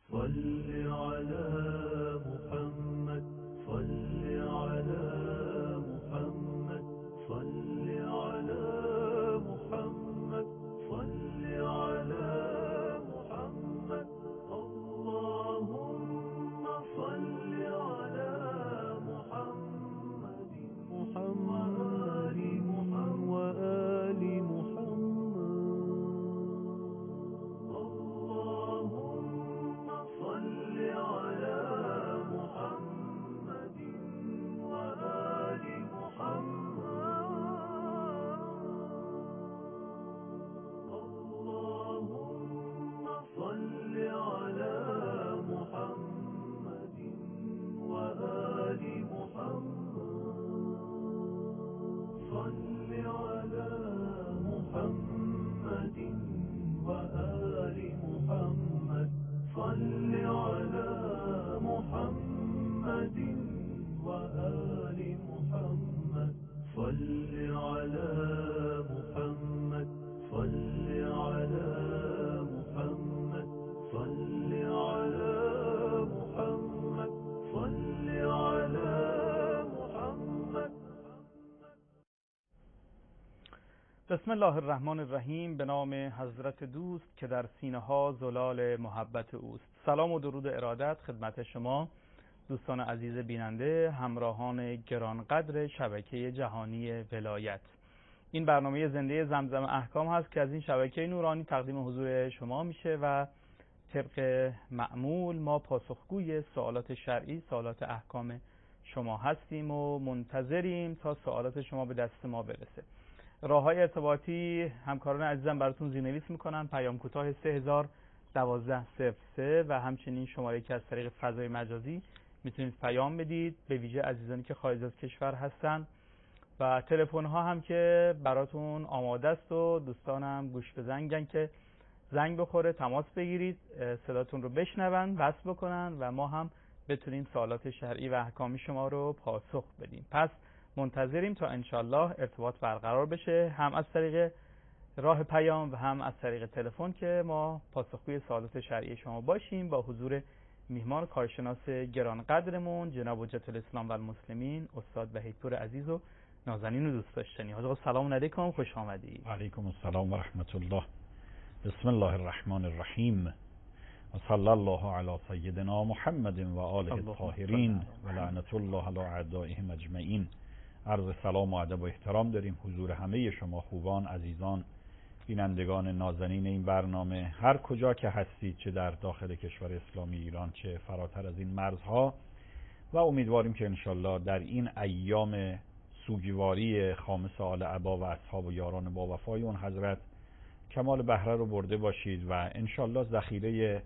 صل على محمد صل على محمد صل على محمد صل على محمد اللهم صل على محمد وآل محمد اللهم صل على محمد وآل محمد اللهم صل على محمد وآل محمد صل على محمد وآل محمد صل على محمد وآل محمد صل على محمد صل على محمد صل على محمد صل على محمد. بسم الله الرحمن الرحیم. به نام حضرت دوست که در سینه ها زلال محبت اوست. سلام و درود ارادت خدمت شما دوستان عزیز بیننده، همراهان گرانقدر شبکه جهانی ولایت. این برنامه زنده زمزم احکام هست که از این شبکه نورانی تقدیم حضور شما میشه و طبق معمول ما پاسخگوی سوالات شرعی، سوالات احکام شما هستیم و منتظریم تا سوالات شما به دست ما برسه. راه‌های ارتباطی همکاران عزیزم براتون زیرنویس میکنن: پیام کوتاه 301203 و همچنین شماره که از طریق فضای مجازی میتونید پیام بدید، به ویژه عزیزانی که خارج از کشور هستن، و تلفن ها هم که براتون آماده است و دوستانم گوش به زنگن که زنگ بخوره تماس بگیرید، صداتون رو بشنون، وصل بکنن و ما هم بتونیم سوالات شرعی و احکامی شما رو پاسخ بدیم. پس منتظریم تا انشالله ارتباط برقرار بشه، هم از طریق راه پیام و هم از طریق تلفن، که ما پاسخگوی سوالات شرعی شما باشیم با حضور میهمان کارشناس گرانقدرمون جناب حجت الاسلام و المسلمین استاد وحیدپور عزیز و نازنین و دوست داشتنی. حاج آقا سلام علیکم، خوش آمدید. علیکم السلام و رحمت الله. بسم الله الرحمن الرحیم و صلی الله علی سیدنا محمد و آله الطاهرین و لعنت الله علی اعدائهم اجمعین. عرض سلام و ادب و احترام داریم حضور همه شما خوبان، عزیزان، بینندگان نازنین این برنامه، هر کجا که هستید، چه در داخل کشور اسلامی ایران چه فراتر از این مرزها، و امیدواریم که انشالله در این ایام سوگواری خامس آل عبا و اصحاب و یاران با وفای اون حضرت کمال بهره رو برده باشید و انشالله ذخیره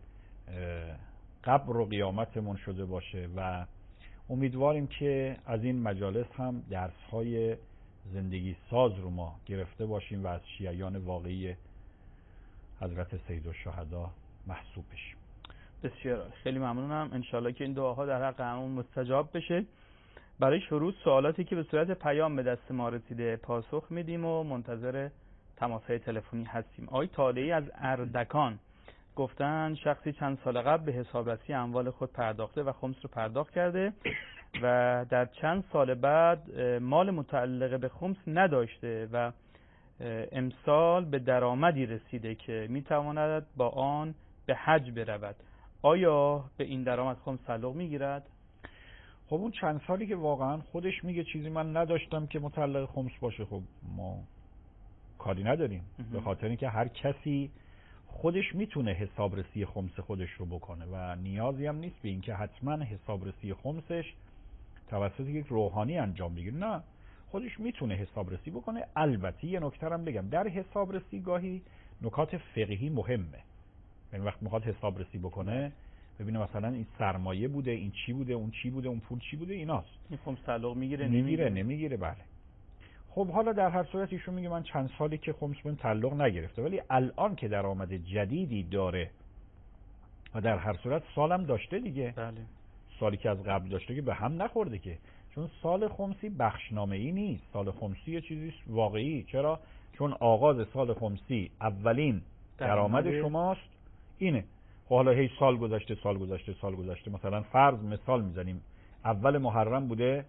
قبر و قیامتمون شده باشه، و امیدواریم که از این مجالس هم درس‌های زندگی ساز رو ما گرفته باشیم و از شیعیان واقعی حضرت سیدالشهدا محسوب بشیم. بسیار خیلی ممنونم. انشالله که این دعاها در حق همون مستجاب بشه. برای شروع سوالاتی که به صورت پیام به دست ما رسیده پاسخ میدیم و منتظر تماس‌های تلفنی هستیم. آقای طالعی از اردکان گفتن شخصی چند سال قبل به حسابرسی اموال خود پرداخته و خمس رو پرداخت کرده و در چند سال بعد مال متعلق به خمس نداشته و امسال به درآمدی رسیده که میتواند با آن به حج برود. آیا به این درآمد خمس تعلق میگیرد؟ خب اون چند سالی که واقعا خودش میگه چیزی من نداشتم که متعلق خمس باشه، خب ما کاری نداریم، به خاطر اینکه هر کسی خودش میتونه حسابرسی خمس خودش رو بکنه و نیازی هم نیست به اینکه حتما حسابرسی خمسش توسط یک روحانی انجام بگیره. نه، خودش میتونه حسابرسی بکنه. البته یه نکته هم بگم، در حسابرسی گاهی نکات فقهی مهمه. یعنی وقت میخواد حسابرسی بکنه ببینه مثلا این سرمایه بوده، این چی بوده، اون چی بوده، اون پول چی بوده، ایناست. این خمس تعلق میگیره نمیگیره. بله. خب حالا در هر صورت ایشون میگه من چند سالی که خمس بهم تعلق نگرفته، ولی الان که درآمد جدیدی داره و در هر صورت سالم داشته دیگه. بله. سالی که از قبل داشته که به هم نخورده که، چون سال خمسی بخشنامه‌ای نیست. سال خمسی یه چیزی واقعی. چرا؟ چون آغاز سال خمسی اولین درآمد شماست اینه. خب حالا هی سال گذشته مثلا فرض مثال میزنیم اول محرم بوده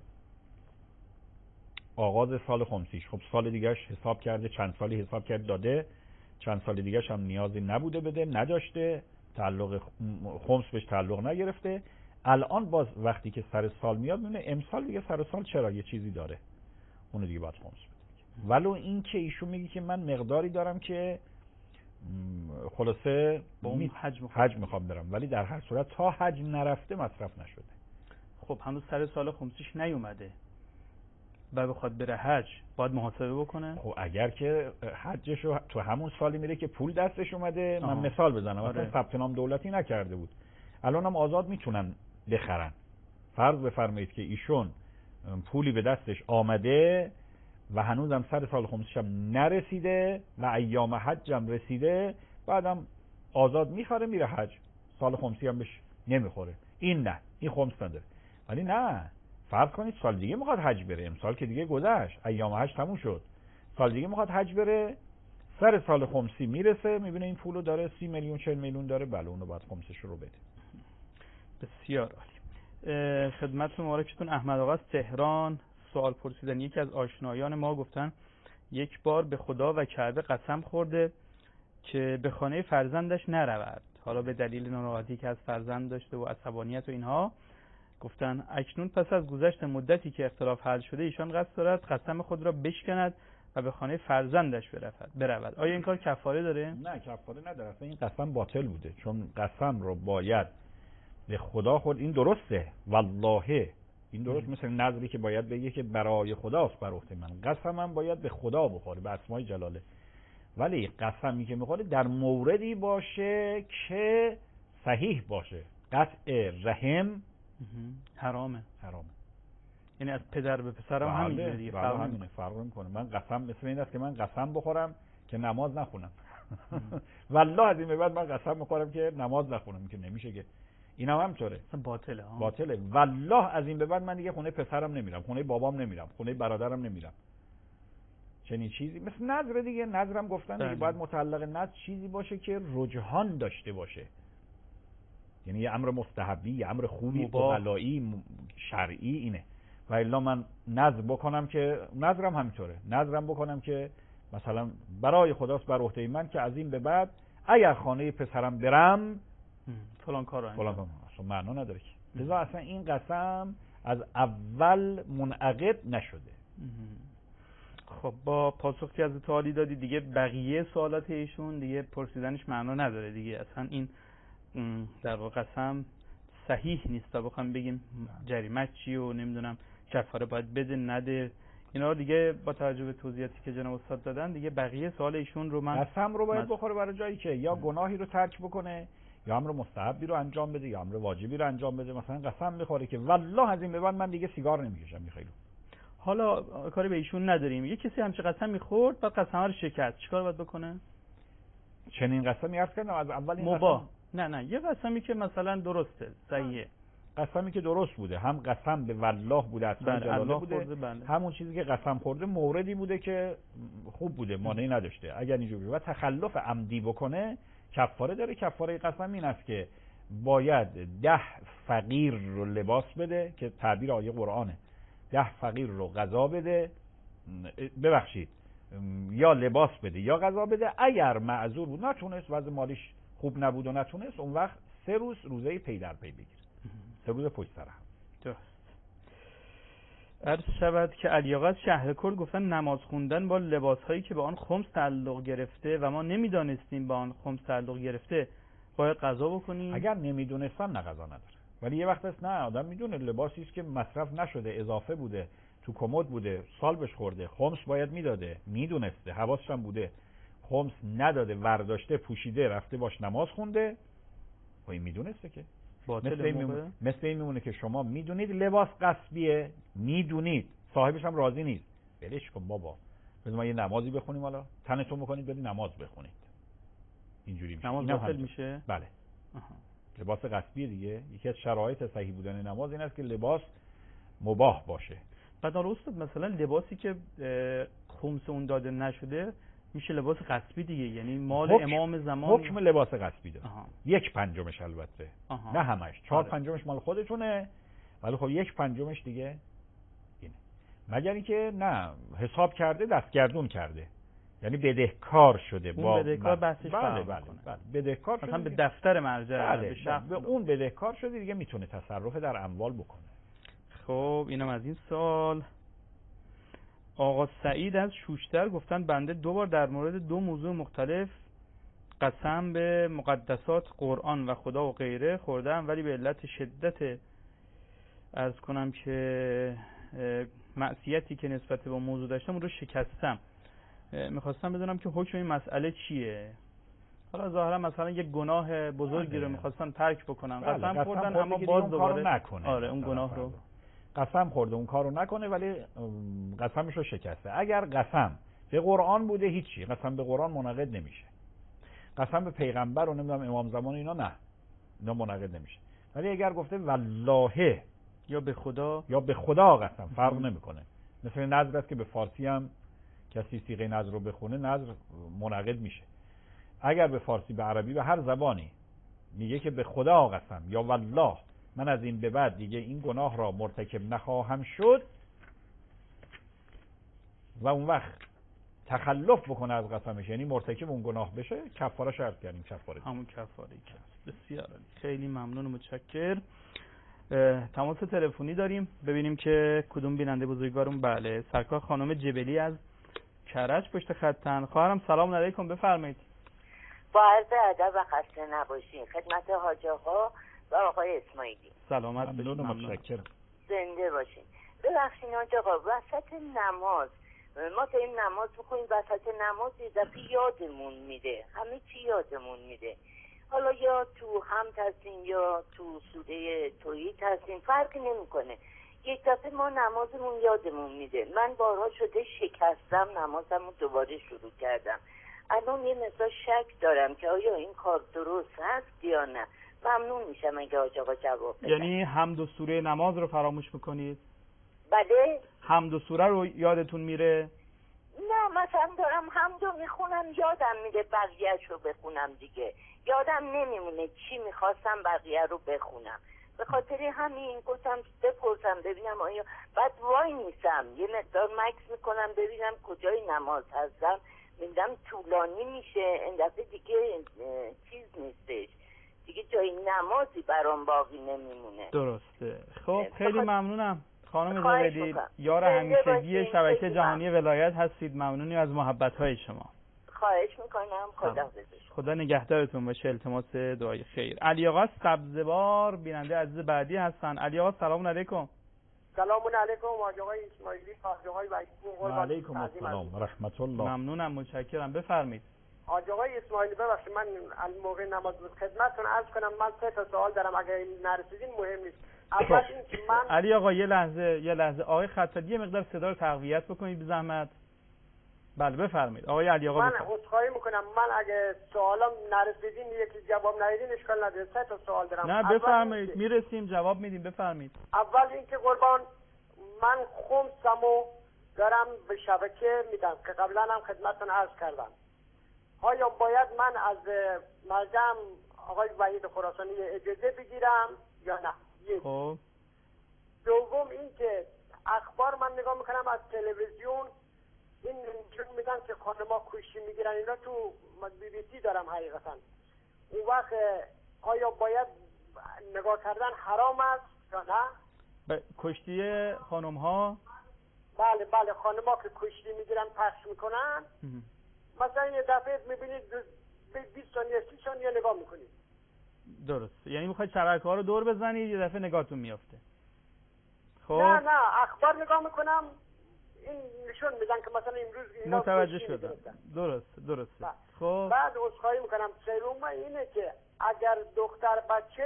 آغاز سال خمسیش، خب سال دیگهش حساب کرده، چند سالی حساب کرده داده، چند سال دیگهش هم نیازی نبوده بده، نداشته، تعلق خمس بهش تعلق نگرفته. الان باز وقتی که سر سال میاد میونه امسال دیگه سر سال چرا یه چیزی داره، اونو دیگه باید خمس بده. ولو این که ایشون میگه که من مقداری دارم که خلاصه با اون حج میخوام برم، ولی در هر صورت تا حج نرفته مصرف نشده. خب هنوز سر سال خمسیش نیومده و بخواد بره حج باید محاسبه بکنه. خب اگر که حجشو تو همون سالی میره که پول دستش اومده، من مثال بزنم مثلا ثبت نام دولتی نکرده بود، الان هم آزاد میتونن بخرن. فرض بفرمایید که ایشون پولی به دستش آمده و هنوزم سر سال خمسیش هم نرسیده و ایام حج هم رسیده، بعدم آزاد میخره میره حج، سال خمسی هم بهش نمیخوره. این نه، این خمس نداره. ولی نه، فرض کنید سال دیگه میخواد حج بره، امسال که دیگه گذشت، ایام حج تموم شد، سال دیگه میخواد حج بره، سر سال خمسی میرسه میبینه این پولو داره 30 میلیون 40 میلیون داره، بله اونو بعد خمسش رو بده. بسیار عالی. خدمت مبارکتون احمد آقا از تهران سوال پرسیدن. یکی از آشنایان ما گفتن یک بار به خدا و کعبه قسم خورده که به خانه فرزندش نرود، حالا به دلیل ناراحتی که از فرزند داشته و عصبانیت و اینها. گفتن اکنون پس از گذشت مدتی که اختلاف حل شده ایشان قصد دارد قسم خود را بشکند و به خانه فرزندش برود. آیا این کار کفاره داره؟ نه کفاره نداره، اصلا این قسم باطل بوده، چون قسم رو باید به خدا خود، این درسته والله، این درست مثل نظری که باید بگه که برای خداست بر عهده من، قسمم باید به خدا بخوره، به اسمای جلاله. ولی قسمی که میخوره در موردی باشه که صحیح باشه. قطع رحم حرامه. یعنی از پدر به پسر هم همینجوره دیگه، فرق میکنه. من قسم مثل این است که من قسم بخورم که نماز نخونم. والله از این به بعد من قسم میخورم که نماز نخونم، که نمیشه که. اینم همینطوره، باطله. والله از این به بعد من دیگه خونه پسرم نمیرم، خونه بابام نمیرم، خونه برادرم نمیرم. چنین چیزی مثل نظر دیگه، نظرم گفتن دیگه باید متعلق نظر چیزی باشه که رجحان داشته باشه، یعنی یه امر مستحبی، یه امر خوبی، عقلایی، شرعی اینه. و الا من نظر بکنم که نظرم همینطوره، نظرم بکنم که مثلا برای خداست بر عهده من که از این به بعد اگر خانه پسرم برم فلان کارو اصلا معنا نداره که. لذا اصلا این قسم از اول منعقد نشده. خب با پاسخ که از تعالی دادی دیگه بقیه سوالات ایشون دیگه پرسیدنش معنا نداره دیگه، اصلا این در واقع قسم صحیح نیست تا بخوام بگیم جریمه چی و نمیدونم کفاره باید بده نده، اینا دیگه با توجه به توضیحاتی که جناب استاد دادن دیگه بقیه سوال ایشون رو من قسم رو باید بخوره برای جایی که یا گناهی رو ترک بکنه، یا امر مستحبی رو انجام بده، یا امر واجبی رو انجام بده. مثلا قسم میخوره که والله از این به بعد من دیگه سیگار نمیکشم میخیلو. حالا کاری به ایشون نداریم، یه کسی همچه قسم میخورد بعد قسم رو شکست، چیکار باید بکنه؟ چنین قسمی عرض کردم از اول این مباح. نه یه قسمی که مثلا درسته، صحیحه، قسمی که درست بوده، هم قسم به والله بوده، اصلا جلاله بوده، همون چیزی که قسم خورده موردی بوده که خوب بوده، مانعی نداشته. اگر اینجوری و تخلف عمدی بکنه کفاره داره. کفاره قسم این است که باید 10 فقیر رو لباس بده، که تعبیر آیه قرآنه، 10 فقیر رو غذا بده، ببخشید یا لباس بده یا غذا بده. اگر معذور بود نتونست، وضع مالیش خوب نبود و نتونست، اون وقت 3 روز روزه پی در پی بگیره، 3 روز پشت سر هم. درست. عرض شود که علی‌آقا از شهرکرد گفتن نماز خوندن با لباس‌هایی که به آن خمس تعلق گرفته و ما نمیدانستیم با آن خمس تعلق گرفته باید قضا بکنیم. اگر نمیدونستم نه قضا نداره، ولی یه وقت است نه، آدم میدونه لباسی است که مصرف نشده، اضافه بوده، تو کمد بوده، سال بهش خورده، خمس باید میداده، میدونسته، حواسش هم بوده، خمس نداده، ورداشته، پوشیده، رفته باش نماز خونده، و این میدونسته که مثل این میمونه که شما میدونید لباس غصبیه، میدونید صاحبش هم راضی نیست، ولش کن بابا، بذار ما یه نمازی بخونیم، حالا تنتون بکنید برید نماز بخونید، اینجوری میشه. نماز باطل میشه؟ بله. لباس غصبیه دیگه. یکی از شرایط صحیح بودن نماز این است که لباس مباح باشه. بعد حالا استاد مثلا لباسی که خمس اون داده نشده میشه لباس غصبی دیگه، یعنی مال حکم امام زمان. حکم لباس غصبی داره. آها. 1/5 البته. آها. نه همش. 4/5 مال خودتونه، ولی خب 1/5 دیگه اینه. مگر اینکه نه حساب کرده دستگردون کرده، یعنی بدهکار شده. اون با بدهکار بحثش بله فرق بله می‌کنه. بله بدهکار شده مثلا به دیگه. دفتر مرجع بله به شخص به اون بدهکار شده دیگه، میتونه تصرف در اموال بکنه. خب اینم از این سال. آقا سعید از شوشتر گفتن بنده 2 بار در مورد 2 موضوع مختلف قسم به مقدسات قرآن و خدا و غیره خوردم، ولی به علت شدت عرض کنم که معصیتی که نسبت به موضوع داشتم اون رو شکستم. میخواستم بدونم که حکم این مسئله چیه. حالا ظاهرا مثلا یک گناه بزرگی رو میخواستن ترک بکنن، قسم خوردن اما باز دوباره نکنه. آره اون گناه رو قسم خورده اون کارو نکنه، ولی قسمش رو شکسته. اگر قسم به قرآن بوده هیچی، قسم به قرآن منعقد نمیشه. قسم به پیغمبر و نمیدونم امام زمان اینا منعقد نمیشه. ولی اگر گفته والله یا به خدا قسم، فرق نمیکنه. مثل نذر است که به فارسی هم کسی صیغه نذر رو بخونه نذر منعقد میشه. اگر به فارسی به عربی به هر زبانی میگه که به خدا قسم یا والله من از این به بعد دیگه این گناه را مرتکب نخواهم شد و اون وقت تخلف بکنه از قسمش، یعنی مرتکب اون گناه بشه، کفاره شرط کردیم. همون کفاره که بسیار عالی. خیلی ممنون و متشکر. تماس تلفنی داریم، ببینیم که کدوم بیننده بزرگوارم. بله سرکار خانم جبلی از کرج پشت خطن. خواهرم سلام علیکم، بفرمایید. با عرض ادب و خسته نباشین خدمت حاج آقا و آقای اسماعیلی. سلامت باشین. متشکرم. زنده باشین. ببخشید حاج آقا، وسط نماز ما داریم نماز میکنیم، وسط نماز یه دفعه یادمون میره، همه چی یادمون میره. حالا یا تو حمد هستیم یا تو سوره توحید هستیم، فرقی نمیکنه. یک دفعه ما نمازمون یادمون میره. من بارها شده شکستم نمازمو دوباره شروع کردم. الان یه مثلا شک دارم که آیا این کار درست هست یا نه. ممنون میشم اگه حاج آقا جواب بدن. یعنی حمد و سوره نماز رو فراموش میکنید؟ بله. حمد و سوره رو یادتون میره؟ نه مثلا دارم حمدو میخونم یادم میره بقیه‌اش رو بخونم دیگه. یادم نمیمونه چی میخواستم بقیه رو بخونم. به خاطر همین گفتم بپرسم ببینم آیا بعد وای نیستم یه مقدار مکس میکنم ببینم کجای نماز هستم، میدم طولانی میشه این دفعه دیگه چیز نیستش دیگه، جای نمازی برام باقی نمیمونه. درسته. خب خیلی ممنونم خانم زبیدی، یار زنده همیشگی باشین. شبکه جهانی ولایت هستید. ممنونی از محبت‌های شما. خواهش میکنم. خدا نگهدارتون باشه. التماس دعای خیر. علی آقا سبزوار بیننده عزیز بعدی هستن. علی آقا سلام علیکم. سلام علیکم آقای اسماعیلی، آقای وحیدپور. و علیکم السلام و رحمت الله. ممنونم متشکرم. بفرمایید. آقای اسماعیلی ببخشید من موقع نماز خدمتتون عرض کنم من 3 تا سوال دارم اگه نرسیدین مهم نیست. اول این که من علی آقا یه لحظه آقای خطابی یه مقدار صدا رو تقویت بکنید بی زحمت. بله بفرمایید آقای علی آقا. من عذرخواهی میکنم من اگه سوالم نرسیدین یکی جواب ندیدین اشکال نداره. 3 تا سوال دارم. نه بفرمایید میرسیم جواب میدیم. بفرمایید. اول اینکه قربان من خمسمو دارم به شبکه میدم که قبلا هم خدمتتون عرض کردم. آیا باید من از مرجع آقای وحید خراسانی اجازه بگیرم یا نه؟ خب دوم اینکه اخبار من نگاه میکنم از تلویزیون این نشون میدن که خانما کشتی میگیرن اینا، تو BBC دارم حقیقتا. اون وقت آیا باید نگاه کردن حرام است یا نه؟ کشتی خانم ها؟ بله خانما که کشتی میگیرن پخش میکنن مثلا یه دفعه میبینید 20 ثانیه 30 ثانیه نگاه میکنید. درست. یعنی میخواید شبکه ها رو دور بزنید یه دفعه نگاهتون میافته. خب نه اخبار نگاه میکنم این نشون میدن که مثلا امروز اینا متوجه شدم. درسته. خب بعد عذرخواهی میکنم سوم اینه که اگر دختر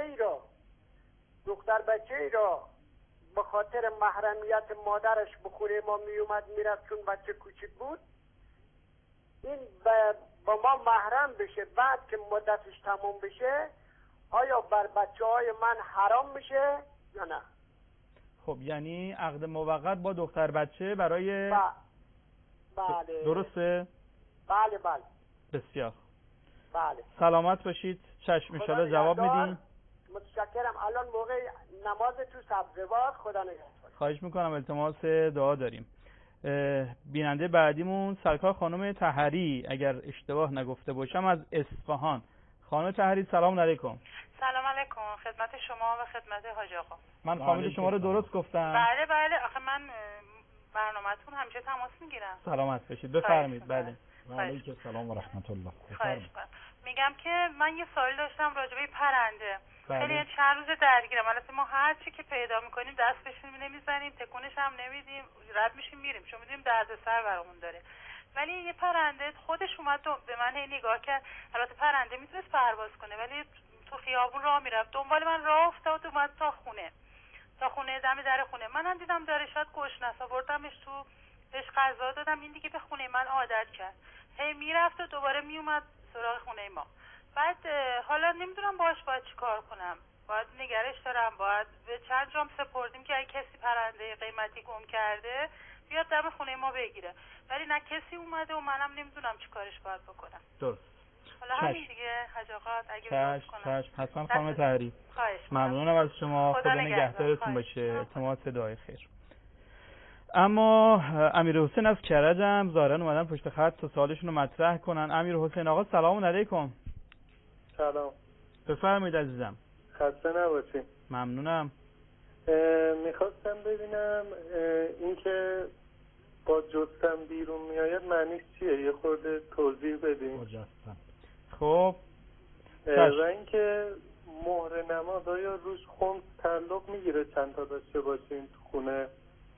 بچه ای را به خاطر محرمیت مادرش بخوره ما میومد میرفت چون بچه کوچک بود، این با ما محرم بشه بعد که مدتش تموم بشه آیا بر بچه های من حرام میشه یا نه؟ خب یعنی عقد موقت با دختر بچه برای بله درسته؟ بله بله. بسیار بله. سلامت باشید. چشم ان شاءالله جواب میدیم. متشکرم. الان موقع نماز تو سبزوار. خدا نگهدار. خواهش میکنم. التماس دعا داریم. بیننده بعدیمون سرکار خانم طاهری، اگر اشتباه نگفته باشم، از اصفهان. خانم طاهری سلام علیکم. سلام علیکم خدمت شما و خدمت حاج آقا. من فامیل شما رو درست گفتم؟ بله بله. آخه من برنامه‌تون همیشه تماس میگیرم. سلامت باشید. بفرمایید. بله. و علیکم السلام و رحمت الله. میگم که من یه سوال داشتم راجع به پرنده. بله. خیلی چند روز درگیرم. البته ما هر چی که پیدا میکنیم دست بهش نمیزنیم، تکونش هم نمیدیم، رد میشیم میریم، چون میدونیم دردسر برامون داره. ولی یه پرنده خودش اومد به من نگاه کرد. البته پرنده میتونست پرواز کنه ولی تو خیابون راه میرفت، دنبال من راه افتاد و اومد تا خونه دم در خونه. منم دیدم داره شاید گشنه است، آوردمش تو، بهش غذا دادم، این دیگه به خونه من عادت کرد، هی میرفت و دوباره میومد سراغ خونه ما. بعد حالا نمیدونم باید چیکار کنم. باید نگرش دارم، باید به چند جام سپردیم که اگه کسی پرنده قیمتی گم کرده بیاد دم خونه ما بگیره، ولی نه کسی اومده و منم نمیدونم چیکارش باید بکنم. درست. حالا همین دیگه حاج آقا اگه لطف کنم. چشم حتما خانم طاهری. خواهش ممنونم از شما. خدا نگهدارتون باشه. التماس دعای خیر. اما امیر حسین از کرج هم ظاهرا اومدن پشت خط تا سوالشون رو مطرح کنن. امیر حسین آقا سلام علیکم. سلام. بفرمایید عزیزم. خسته نباشید. ممنونم. میخواستم ببینم اینکه با جستم بیرون میآید معنیش چیه؟ یه خورده توضیح بدین. خب و اینکه مهر نماز آیا روش خمس تعلق میگیره چند تا داشته باشین تو خونه؟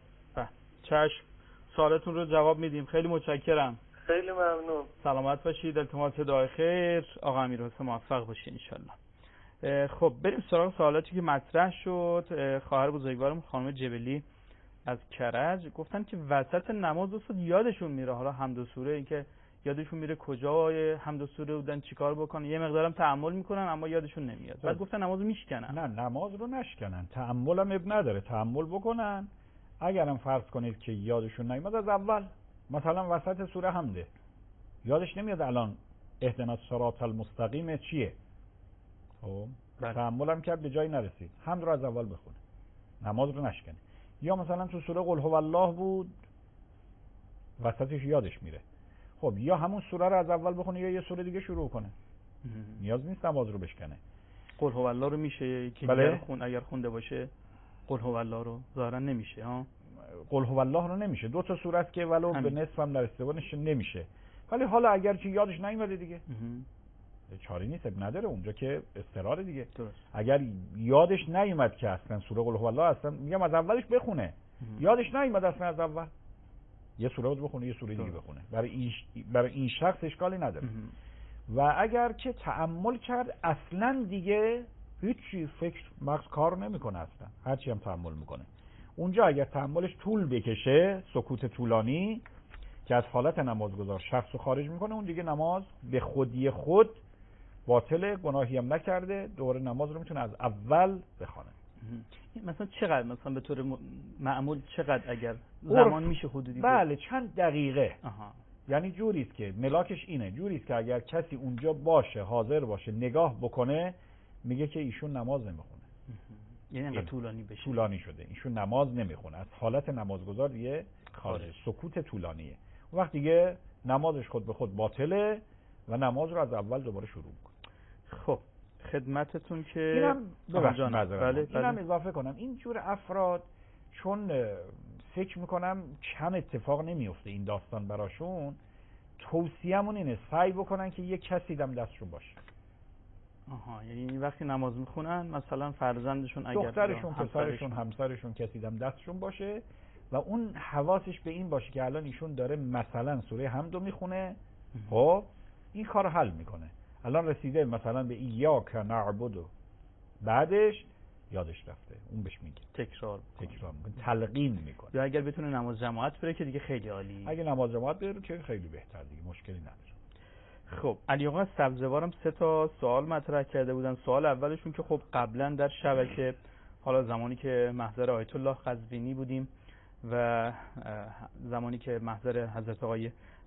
چشم، سوالتون رو جواب میدیم. خیلی متشکرم. خیلی ممنون. سلامت باشید. التماس دعای خیر. آقا امیر حسین موفق باشین ان شاءالله. خب بریم سراغ سوالاتی که مطرح شد. خواهر بزرگوارم خانم جبلی از کرج گفتن که وسط نماز دوست یادشون میره، حالا حمد و سوره، این که یادشون میره کجای حمد و سوره بودن چیکار بکنن، یه مقدارم تأمل میکنن اما یادشون نمیاد. بعد گفتن نمازو میشکنن. نه نماز رو نشکنن، تأمل هم اب نداره، تأمل بکنن. اگرم فرض کنید که یادشون نمیاد از اول، مثلا وسط سوره حمده یادش نمیاد الان اهدنا الصراط المستقیم چیه، خب تأمل هم کرد به جایی نرسید، حمد رو از اول بخونه، نماز رو نشکنه. یا مثلا تو سوره قل هو الله بود وسطش یادش میره، خب یا همون سوره رو از اول بخونه یا یه سوره دیگه شروع کنه، نیاز نیست نماز رو بشکنه. قل هو الله رو میشه که بله؟ اگر خونده باشه قل هو الله رو ظاهرا نمیشه ها. قل هو الله رو نمیشه، دو تا سوره است که ولو به نصف هم نرسیده نمیشه. ولی حالا اگر چی یادش نیومده دیگه چاری نیست، نداره، اونجا که اضطرار دیگه. اگر یادش نیومد که اصلا سوره قل هو الله اصلا میگم از اولش بخونه، یادش نیومد اصلا از اول یه سوره رو بخونه یه سوره دیگه بخونه، برای این شخص اشکالی نداره. و اگر که تأمل کرد اصلا دیگه هیچی فکر مغز کار نمیکنه اصلا، هرچی هم تأمل میکنه. اونجا اگر تأملش طول بکشه، سکوت طولانی که از حالت نمازگزار شخص رو خارج میکنه، اون دیگه نماز به خودی خود باطله، گناهی هم نکرده، دوباره نماز رو میتونه از اول بخونه. مثلا چقدر، مثلا به طور معمول چقدر اگر زمان میشه حدودی؟ بله چند دقیقه. یعنی جوری است که ملاکش اینه، جوری است که اگر کسی اونجا باشه، حاضر باشه، نگاه بکنه، میگه که ایشون نماز نمیخونه. یعنی انقدر طولانی بشه، طولانی شده، ایشون نماز نمیخونه، از حالت نمازگزار دیگه خارج، سکوت طولانیه. اون وقت دیگه نمازش خود به خود باطله و نماز رو از اول دوباره شروع میکنه. خب خدمتتون که اینم اضافه کنم، این جور افراد چون فکر میکنم کم اتفاق نمیفته این داستان براشون، توصیه‌مون اینه سعی بکنن که یک کسی دم دستشون باشه. یعنی وقتی نماز میخونن مثلا فرزندشون، اگر دخترشون، پسرشون، همسرشون، کسی دم دستشون باشه و اون حواسش به این باشه که الان ایشون داره مثلا سوره حمد رو میخونه، خب این کار رو حل میکنه. الان رسیده مثلا به ایاک نعبد، بعدش یادش رفته، اون بهش میگه تکرار میکنه، تلقین میکنه. یا اگر بتونه نماز جماعت بره که دیگه خیلی عالی. اگه نماز جماعت بره که خیلی بهتر، دیگه مشکلی نداره. خب علی آقا سبزوارم 3 تا سوال مطرح کرده بودن. سوال اولشون که خب قبلا در شبکه، حالا زمانی که محضر آیت الله قزوینی بودیم و زمانی که محضر حضرت آقای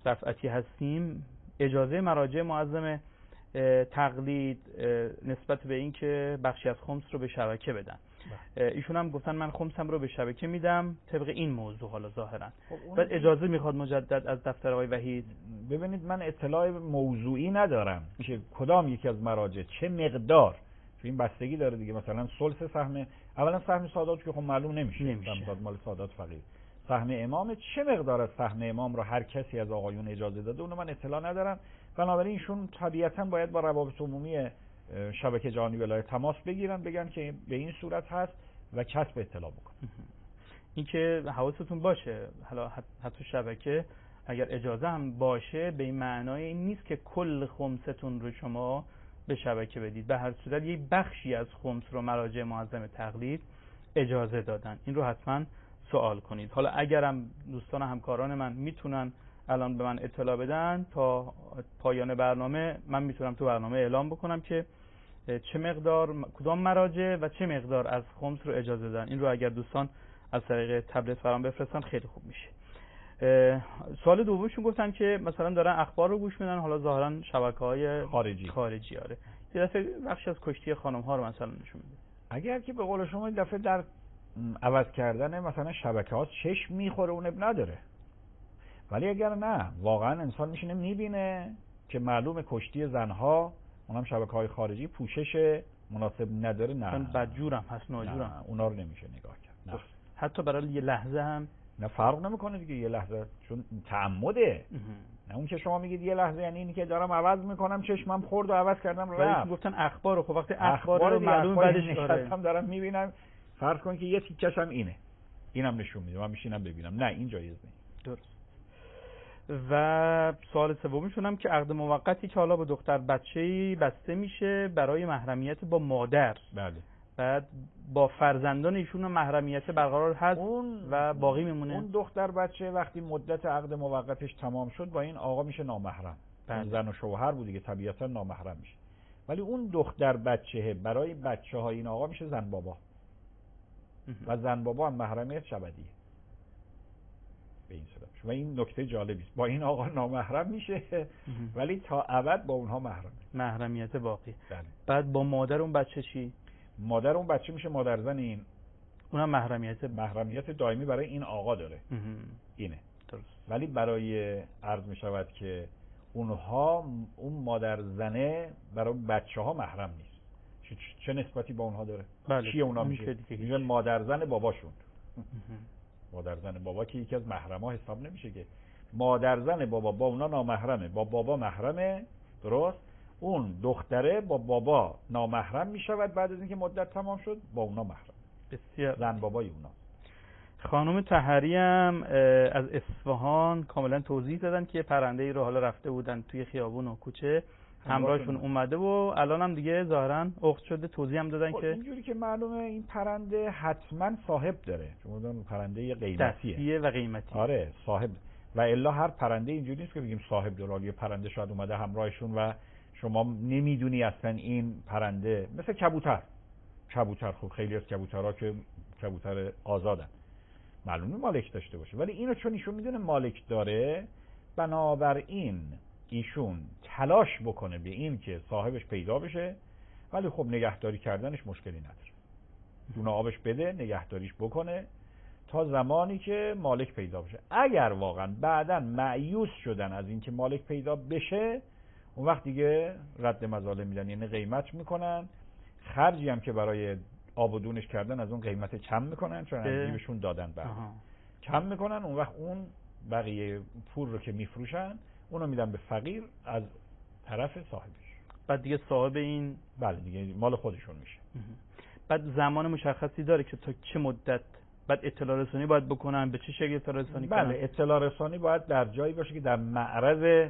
رفعتی هستیم، اجازه مراجع معظم تقلید نسبت به این که بخشی از خمس رو به شبکه بدن. ایشون هم گفتن من خمسم رو به شبکه میدم طبق این موضوع. حالا ظاهرا بعد اجازه میخواد مجدد از دفتر آقای وحید. ببینید من اطلاع موضوعی ندارم که کدام یکی از مراجع چه مقدار، چون این بستگی داره دیگه. مثلا ثلث سهم، اولا سهم سادات که خب معلوم نمیشه مال سادات فقیر، سهم امام چه مقدار از سهم امام رو هر کسی از آقایون اجازه داده اونو من اطلاع ندارم. بنابراین ایشون طبیعتا باید با روابط عمومی شبکه جهانی ولایت تماس بگیرن، بگن که به این صورت هست و کسب اطلاع بکنن. این که حواستون باشه، حالا حتی شبکه اگر اجازه هم باشه به این معنای این نیست که کل خمستون رو شما به شبکه بدید. به هر صورت یک بخشی از خمس رو مراجع معظم تقلید اجازه دادن. این رو حتما سوال کنید. حالا اگرم دوستان همکاران من میتونن الان به من اطلاع بدن تا پایان برنامه، من میتونم تو برنامه اعلام بکنم که چه مقدار کدام مراجع و چه مقدار از خمس رو اجازه دادن. این رو اگر دوستان از طریق تبلت برام بفرستن خیلی خوب میشه. سوال دومشون گفتن که مثلا دارن اخبار رو گوش میدن، حالا ظاهرا شبکه‌های خارجی آره، یه دفعه بخشی از کشتی خانم‌ها رو مثلا نشون میده. اگر که به قول شما دفعه در عوض کردن مثلا شبکه‌ها چشم میخوره اون اب نداره، ولی اگر نه واقعا انسان میشینه میبینه که معلومه کشتی زنها اونم شبکه‌های خارجی پوشش مناسب نداره، نه چون بدجورم هست ناجورم، اونا رو نمیشه نگاه کرد. حتی برای یه لحظه هم نه فرق نمیکنه دیگه، یه لحظه چون تعمده. نه اون که شما میگید یه لحظه یعنی اینی که دارم عوض میکنم چشمم خورد و عوض کردم رفت. گفتن اخبار رو، خب وقتی اخبار رو معلوم بعدش نشستم دارم میبینم، فرض کن که یه تیکش هم اینم نشون میده من میشینم ببینم، نه این جایز نیست. درست. و سوال سومیشون هم که عقد موقتی که حالا با دختر بچه‌ای بسته میشه برای محرمیت با مادر، بله، بعد با فرزندان ایشون محرمیت برقرار هست و باقی میمونه. اون دختر بچه وقتی مدت عقد موقتش تمام شد با این آقا میشه نامحرم. بله. زن و شوهر بود دیگه، طبیعتا نامحرم میشه. ولی اون دختر بچه برای بچه های این آقا میشه زن بابا و زن بابا هم محرمیت شبدیه به این صورت. و این نکته جالبی است، با این آقا نامحرم میشه ولی تا ابد با اونها محرمیت باقی. بله. بعد با مادر اون بچه چی؟ مادر اون بچه میشه مادر زن این، اونم محرمیت دائمی برای این آقا داره. اینه درست. ولی برای عرض میشود که اونها اون مادر زنه برای بچه ها محرم نیست. چه نسبتی با اونها داره؟ بله. چی اونا میشه؟ میشه مادر زن باباشون. مادر زن بابا که یکی از محرم ها حساب نمیشه که. مادر زن بابا با اونا نامحرمه، با بابا محرمه. درست؟ اون دختره با بابا نامحرم میشود بعد از اینکه مدت تمام شد، با اونا محرم. بسیار. زن بابای اونا. خانم طاهری هم از اصفهان کاملا توضیح دادن که پرنده ای رو حالا رفته بودن توی خیابون و کوچه، همراهشون اومده و الان هم دیگه ظاهرا اخت شده. توضیح هم دادن که اینجوری که معلومه این پرنده حتما صاحب داره، چون پرنده قیمتیه و قیمتی. آره صاحب، و الا هر پرنده اینجوری نیست که بگیم صاحب داره. یه پرنده شاید اومده همراهشون و شما نمیدونی اصلا این پرنده، مثل کبوتر خب خیلی از کبوترها که کبوتر آزادن معلومه مالک داشته باشه، ولی اینو چون ایشون میدونه مالک داره بنابراین ایشون تلاش بکنه به این که صاحبش پیدا بشه، ولی خب نگهداری کردنش مشکلی نداره. دونه آبش بده، نگهداریش بکنه تا زمانی که مالک پیدا بشه. اگر واقعا بعداً مایوس شدن از اینکه مالک پیدا بشه، اون وقت دیگه رد مظالم میدن، یعنی قیمت میکنن، خرجی هم که برای آب و دونش کردن از اون قیمت کم میکنن، چون از جیبشون دادن بعد کم میکنن. اون وقت اون بقیه پول رو که میفروشن اونو میدن به فقیر از طرف صاحبش. بعد دیگه صاحب این بله دیگه مال خودشون میشه. بعد زمان مشخصی داره که تا چه مدت بعد اطلاع رسانی باید بکنن، به چه شکل اطلاع رسانی کنن؟ بله اطلاع رسانی باید در جایی باشه که در معرض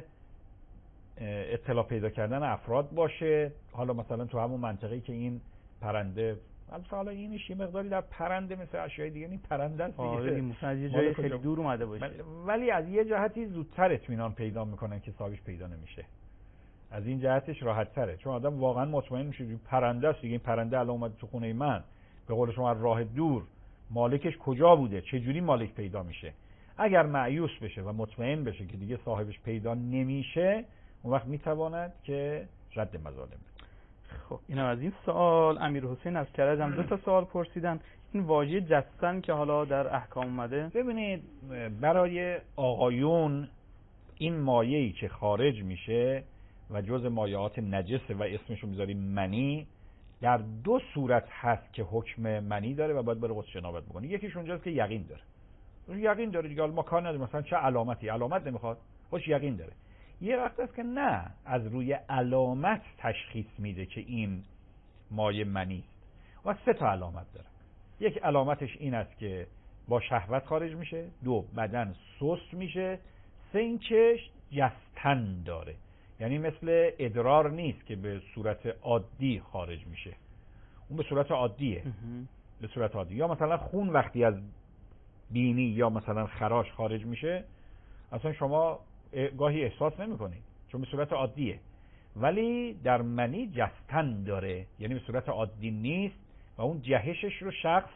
اطلاع پیدا کردن افراد باشه. حالا مثلا تو همون منطقه‌ای که این پرنده، حالا اینش یه مقداری در پرنده مثل اشیاء دیگه این پرنده است دیگه، مثلا از یه جای خیلی دور اومده باشه، ولی از یه جهتی زودتر اطمینان پیدا میکنن که صاحبش پیدا نمیشه. از این جهتش راحت تره، چون آدم واقعا مطمئن میشه پرنده است دیگه. این پرنده الان اومد تو خونه من، به قول شما راه دور، مالکش کجا بوده، چه جوری مالک پیدا میشه. اگر مایوس بشه و مطمئن بشه که دیگه صاحبش پیدا نمیشه، اون وقت میتواند که رد مظالم. خب اینم از این سوال. امیر حسین از کرج هم 2 سوال پرسیدن. این واژه جستن که حالا در احکام اومده، ببینید برای آقایون این مایعی که خارج میشه و جز مایعات نجسه و اسمشو میذاریم منی، در 2 صورت هست که حکم منی داره و باید بره غسل جنابت بکنه. یکیش اونجاست که یقین داره، یقین داره دیگه، ما کار نداریم مثلا چه علامت نمیخواد، خوش یقین داره. یه وقت هست که نه، از روی علامت تشخیص میده که این مایع منی است و 3 علامت داره. یک علامتش این است که با شهوت خارج میشه، 2 بدن سست میشه، 3 اینکه جستن داره، یعنی مثل ادرار نیست که به صورت عادی خارج میشه، اون به صورت عادیه، به صورت عادی. یا مثلا خون وقتی از بینی یا مثلا خراش خارج میشه اصلا شما گاهی احساس نمیکنید چون به صورت عادیه، ولی در منی جستن داره، یعنی به صورت عادی نیست و اون جهشش رو شخص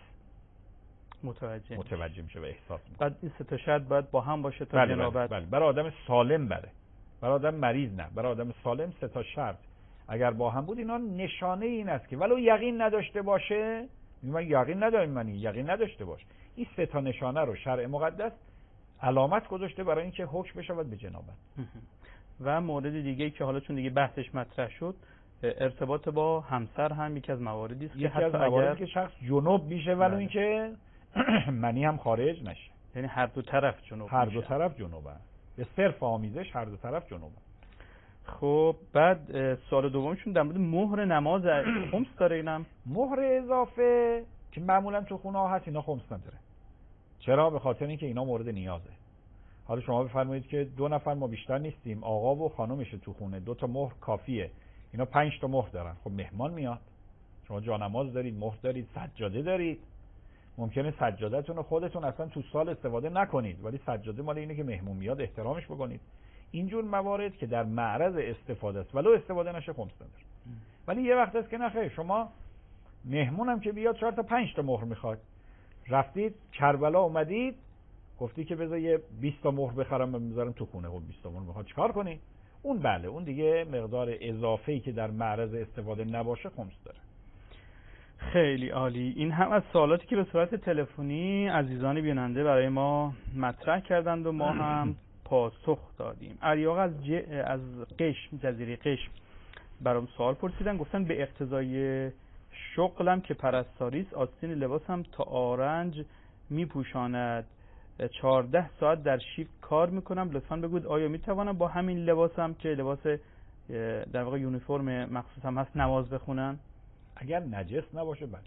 متوجه میشه و احساس میکنه. بعد این 3 شرط باید با هم باشه تا جنابت. بله. برای آدم سالم برای آدم مریض نه، برای آدم سالم 3 شرط اگر با هم بود، اینا نشانه این است که ولو یقین نداشته باشه، من یقین ندارم منی، یقین نداشته باش، این 3 نشانه رو شرع مقدس علامت گذاشته برای اینکه حکم بشود به جنابت. و مورد دیگه که حالا چون دیگه بحثش مطرح شد، ارتباط با همسر هم یکی از مواردی است که حتی اگر که شخص جنوب میشه ولو اینکه منی هم خارج نشه، یعنی هر دو طرف جنوب، هر دو طرف جنوبن، به صرف آمیزش هر دو طرف جنوبن. خب بعد سوال دومشون در مورد مهر نماز خمس داره. اینم مهر اضافه که معمولا تو خونه ها هست، اینا خمس نداره. چرا؟ به خاطر اینکه اینا مورد نیازه. حالا شما بفرمایید که 2 نفر ما بیشتر نیستیم، آقا و خانومشه تو خونه، 2 مهر کافیه، اینا 5 مهر دارن. خب مهمان میاد، شما جانماز دارید، مهر دارید، سجاده دارید، ممکنه سجاده‌تون رو خودتون اصلا تو سال استفاده نکنید، ولی سجاده مال اینه که مهمون میاد احترامش بکنید. اینجور موارد که در معرض استفاده است ولو استفاده نشه خمس نداره. ولی یه وقت است که نخیر، شما مهمونم که بیاد 4 تا 5 مهر میخواد، رفتید کربلا اومدید گفتی که بذار یه 20 مهر بخرم بذارم تو خونه، خب 20 مهر میخواد چیکار کنی؟ اون بله، اون دیگه مقدار اضافه‌ای که در معرض استفاده نباشه خمس داره. خیلی عالی. این هم از سوالاتی که به صورت تلفنی عزیزان بیننده برای ما مطرح کردند و ما هم پاسخ دادیم. علی‌آقا از قشم، جزیره قشم برام سوال پرسیدن، گفتن به اقتضای شغلم که پرستاری است، آستین لباسم تا آرنج میپوشاند، 14 ساعت در شیفت کار میکنم، لطفاً بگوید آیا میتوانم با همین لباسم که لباس در واقع یونیفرم مخصوصم هست نماز بخونم؟ اگر نجس نباشه بله.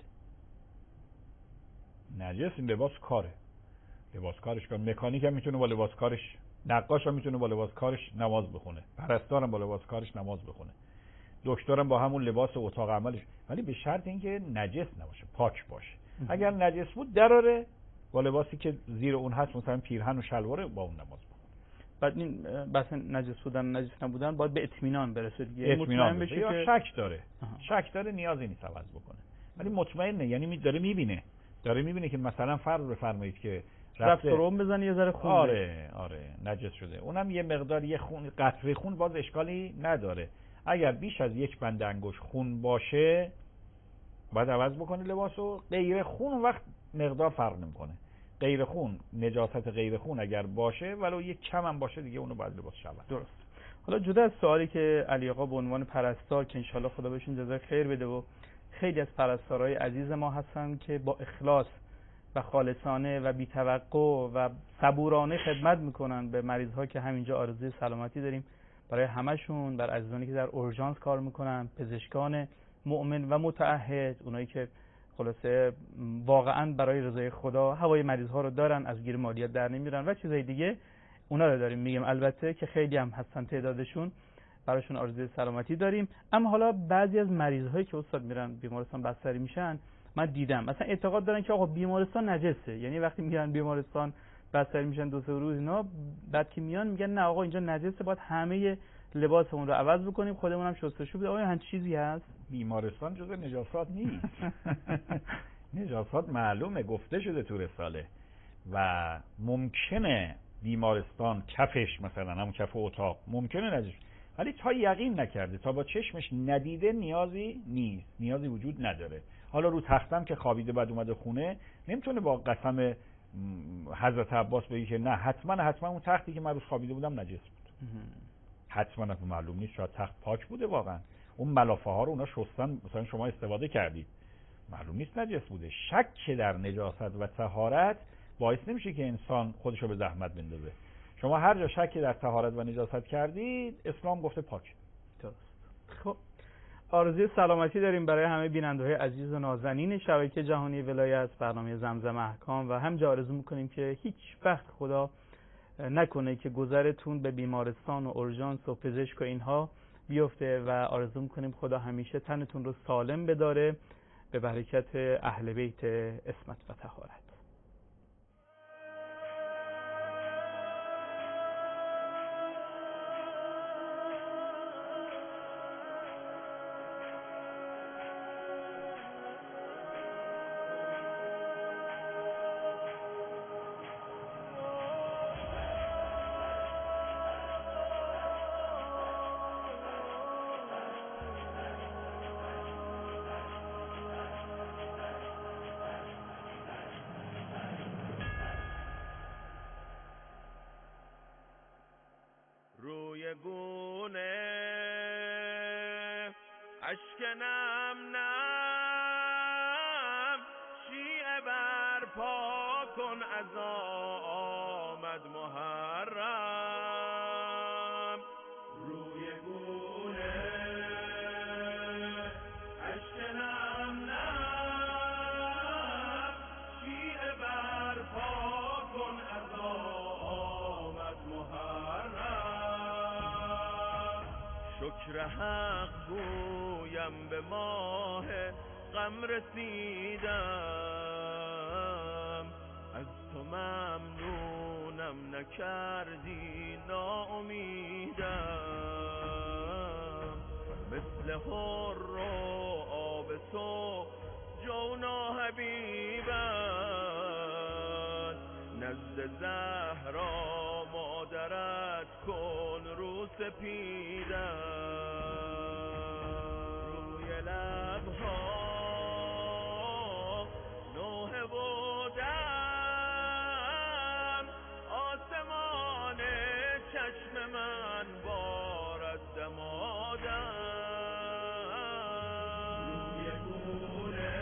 نجس این لباس کاره، لباس کارش کار، مکانیک هم میتونه با لباس کارش، نقاش هم میتونه با لباس کارش نماز بخونه، پرستارم با لباس کارش نماز بخونه، دکترم با همون لباس اتاق عملش، ولی به شرط اینکه نجس نباشه، پاک باشه. اگر نجس بود دراره با لباسی که زیر اون هست، مثلا پیرهن و شلوار، با اون نماز بخونه. بعد این بحث نجس بودن نجس نبودن باید به اطمینان برسه دیگه، اطمینان بشه یا شک داره. شک داره نیازی نیست عوض بکنه، ولی مطمئنه، یعنی داره میبینه که مثلا فرض بفرمایید که رفت روم بزنه یه ذره خون، آره نجس شده، اونم یه مقدار یه خون، قطره خون، باز اشکالی نداره. اگر بیش از 1 بند انگشت خون باشه باید عوض بکنه لباسو. غیر خون اون وقت مقدار فرق نمیکنه، غیر خون، نجاست غیر خون اگر باشه ولو 1 کم هم باشه دیگه اونو باید لباس شود. درست. حالا جدا از سوالی که علی آقا به عنوان پرستار که انشالله خدا بهشون جزای خیر بده و خیلی از پرستارای عزیز ما هستن که با اخلاص و خالصانه و بی‌توقع و صبورانه خدمت میکنن به مریض‌ها که همینجا آرزوی سلامتی داریم برای همشون، بر عزیزانی که در اورژانس کار میکنن، پزشکان مؤمن و متعهد، اونایی که خلاصه واقعا برای رضای خدا هوای مریض‌ها رو دارن، از گیر مالیات در نمیرن و چیزای دیگه، اونا رو داریم میگیم. البته که خیلی هم هستن تعدادشون، براشون آرزوی سلامتی داریم. اما حالا بعضی از مریض‌هایی که استاد میرن بیمارستان بستری میشن، من دیدم مثلا اعتقاد دارن که آقا بیمارستان نجسه، یعنی وقتی میرن بیمارستان بستری میشن 2-3 روز اینا، بعد که میان میگن نه آقا اینجا نجسه، باید همه لباسمون رو عوض بکنیم، خودمون هم شستشو بدیم. آیا همین چیزی هست؟ بیمارستان جزء نجاسات نیست. نجاسات معلومه، گفته شده تو رساله. و ممکنه بیمارستان کفش مثلا همون کف اتاق ممکنه نجس، ولی تا یقین نکرده، تا با چشمش ندیده نیازی نیست، نیازی وجود نداره. حالا رو تختم که خوابیده بعد اومده خونه نمیتونه با قسم حضرت عباس بگی که نه حتما اون تختی که من روش خوابیده بودم نجس بود. حتما معلوم نیست، شاید تخت پاک بوده واقعا، اون ملافه ها رو اونا شستن، مثلا شما استفاده کردید، معلوم نیست نجس بوده. شک در نجاست و طهارت باعث نمیشه که انسان خودشو به زحمت بندازه. شما هر جا شک در طهارت و نجاست کردید اسلام گفته پاک. درست. خب آرزوی سلامتی داریم برای همه بیننده‌های عزیز و نازنین شبکه جهانی ولایت، برنامه زمزم احکام، و همجا آرزو میکنیم که هیچ وقت خدا نکنه که گذرتون به بیمارستان و اورژانس و پزشک و اینها بیفته، و آرزو میکنیم خدا همیشه تنتون رو سالم بداره به برکت اهل بیت عصمت و طهارت. روی گونه اشک نم نم شیعه برپا کن از آمد محرم. روی گونه اشک نم نم شیعه برپا کن از آمد محرم. شکر حق گویم به ماه غم رسیدم، از تو ممنونم نکردی ناامیدم. مثل حر و آب تو جونا حبیبت، نزد زهرا مادرت کن رو سپیدم. روی لبها نوحه بودم، آسمان چشم من بارد دمادم. روی گونه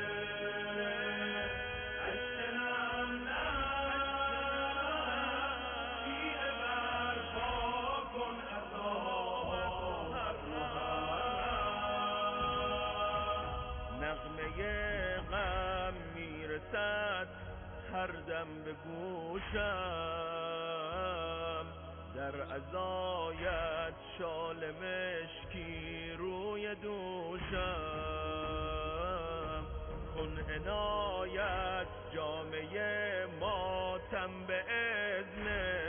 اشکنم نم شیعه برپا کن از آمد محرم. نغمه غم میرسد هر دم به گوشم، در عزایت شال مشکی روی دوشم. کن عنایت جامعه ماتم به اذن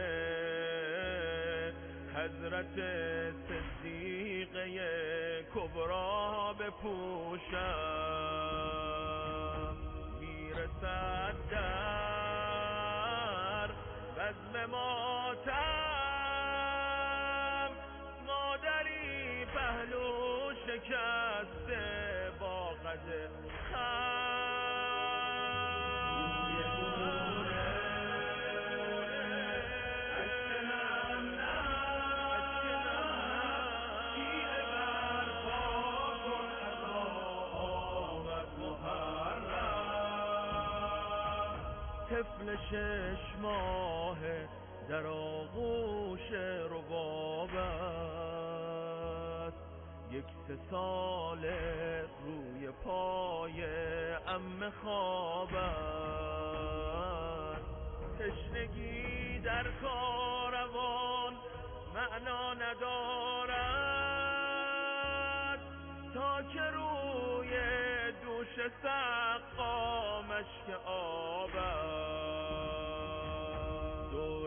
حضرت صدیقه کبرا بپوشم. میرسد در بزم ماتم مادری پهلو شکسته با قد خم. روی گونه اشکنم نم شیعه برپا کن از آمد محرم. طفل 6 ماهه در آغوش ربابت، 1 3 ساله روی پای عمه خوابت. تشنگی در کاروان معنا ندارد، تا که روی دوش سقامش که آبد. دور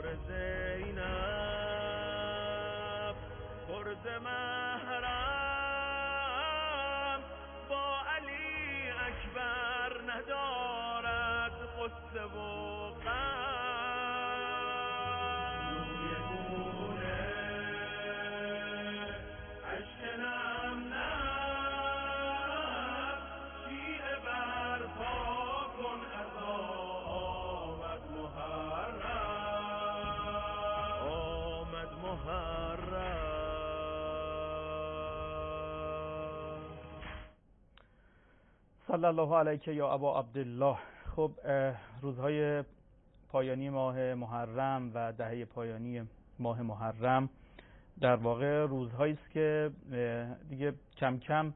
زینب کرد محرم، با علی اکبر ندارد غصه و غم روی گونه عشق نم نم شیعه برپا کن ازا آمد محرم صلی الله علیک یا ابا عبدالله. خب روزهای پایانی ماه محرم و دهه پایانی ماه محرم در واقع روزهایی است که دیگه کم کم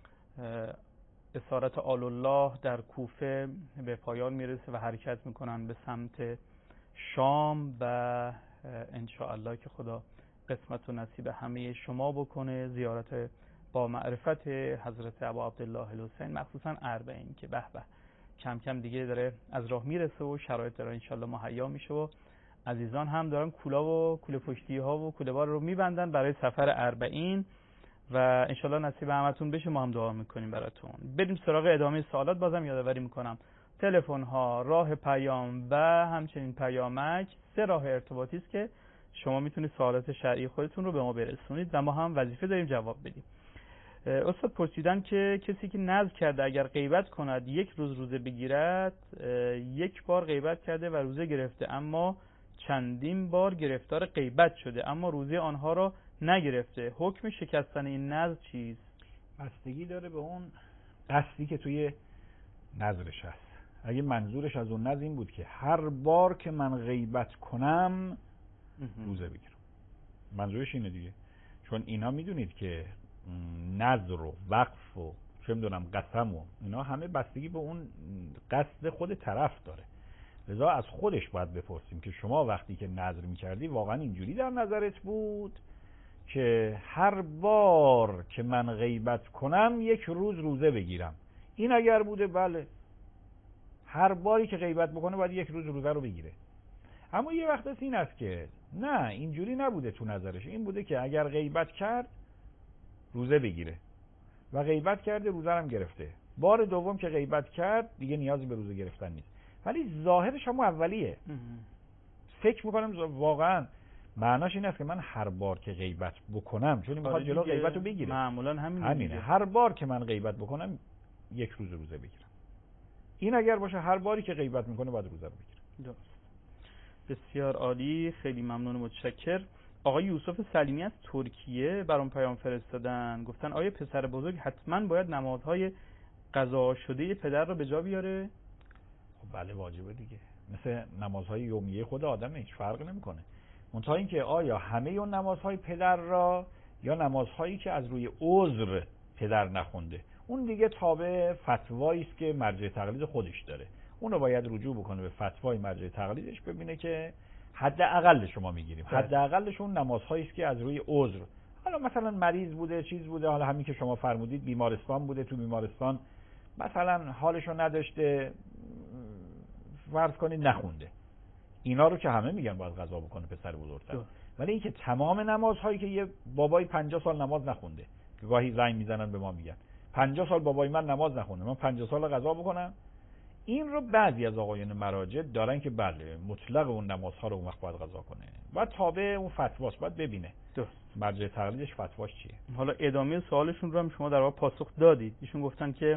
اسارت آل الله در کوفه به پایان میرسه و حرکت میکنن به سمت شام و ان شاء الله که خدا قسمت و نصیب همه شما بکنه زیارت با معرفت حضرت ابا عبدالله الحسین، مخصوصا اربعین که به به کم کم دیگه داره از راه میرسه و شرایط داره انشالله مهیا میشه و عزیزان هم دارن کولا و کوله پشتی ها و کوله بار رو میبندن برای سفر اربعین و انشالله نصیب همتون بشه. ما هم دعا میکنیم براتون. بریم سراغ ادامه سوالات. بازم یادآوری میکنم تلفن ها، راه پیام و همچنین پیامک 3 راه ارتباطی است که شما میتونید سوالات شرعی خودتون رو به ما برسونید و ما هم وظیفه داریم جواب بدیم. استاد پرسیدن که کسی که نذر کرده اگر غیبت کند 1 روز روزه بگیرد، 1 بار غیبت کرده و روزه گرفته اما چندین بار گرفتار غیبت شده اما روزه آنها را نگرفته، حکم شکستن این نذر چیست؟ بستگی داره به اون قصدی که توی نذرش هست. اگه منظورش از اون نذر این بود که هر بار که من غیبت کنم روزه بگیرم، منظورش اینه دیگه. چون اینا میدونید که نذر و وقف و چه میدونم قسم و اینا همه بستگی به اون قصد خود طرف داره. لذا از خودش باید بپرسیم که شما وقتی که نذر میکردی واقعا اینجوری در نظرت بود که هر بار که من غیبت کنم 1 روز روزه بگیرم؟ این اگر بوده بله، هر باری که غیبت بکنه باید 1 روز روزه رو بگیره. اما یه وقت این است که نه اینجوری نبوده، تو نظرش این بوده که اگر غیبت کرد روزه بگیره و غیبت کرده روزه هم گرفته، بار دوم که غیبت کرد دیگه نیازی به روزه گرفتن نیست. ولی ظاهرش هم اولیه. فکر میکنم واقعا معناش این است که من هر بار که غیبت بکنم، چون میخواد جلو غیبت رو بگیره، معمولا همینه، هر بار که من غیبت بکنم 1 روز روزه بگیرم. این اگر باشه هر باری که غیبت میکنه باید روزه رو بگیره. بسیار عالی، خیلی ممنون و متشکر. آقای یوسف سلیمی از ترکیه برام پیام فرستادن، گفتن آیا پسر بزرگ حتما باید نمازهای قضا شده پدر رو به جا بیاره؟ خب بله واجبه دیگه، مثل نمازهای یومیه خود آدم هیچ فرق نمیکنه. منتها این که آیا همه اون نمازهای پدر را یا نمازهایی که از روی عذر پدر نخونده، اون دیگه تابع فتوایی است که مرجع تقلید خودش داره. اون رو باید رجوع بکنه به فتوای مرجع تقلیدش، ببینه که حداقل شما میگیریم حداقلش اون نمازهایی است که از روی عذر، حالا مثلا مریض بوده، چیز بوده، حالا همین که شما فرمودید بیمارستان بوده، تو بیمارستان مثلا حالشو نداشته، فرض کنید نخونده، اینا رو که همه میگن باید قضا بکنه پسر بزرگتر. ولی اینکه تمام نمازهایی که یه بابای 50 سال نماز نخونده، که گاهی زنگ میزنن به ما میگن 50 سال بابای من نماز نخونده، من 50 سال قضا بکنم، این رو بعضی از آقایان مراجع دارن که بله مطلق اون نمازها رو اون وقت باید قضا کنه. بعد تابع اون فتواست، باید ببینه مرجع تقلیدش فتواش چیه. حالا ادامه سوالشون رو هم شما در واقع پاسخ دادید. ایشون گفتن که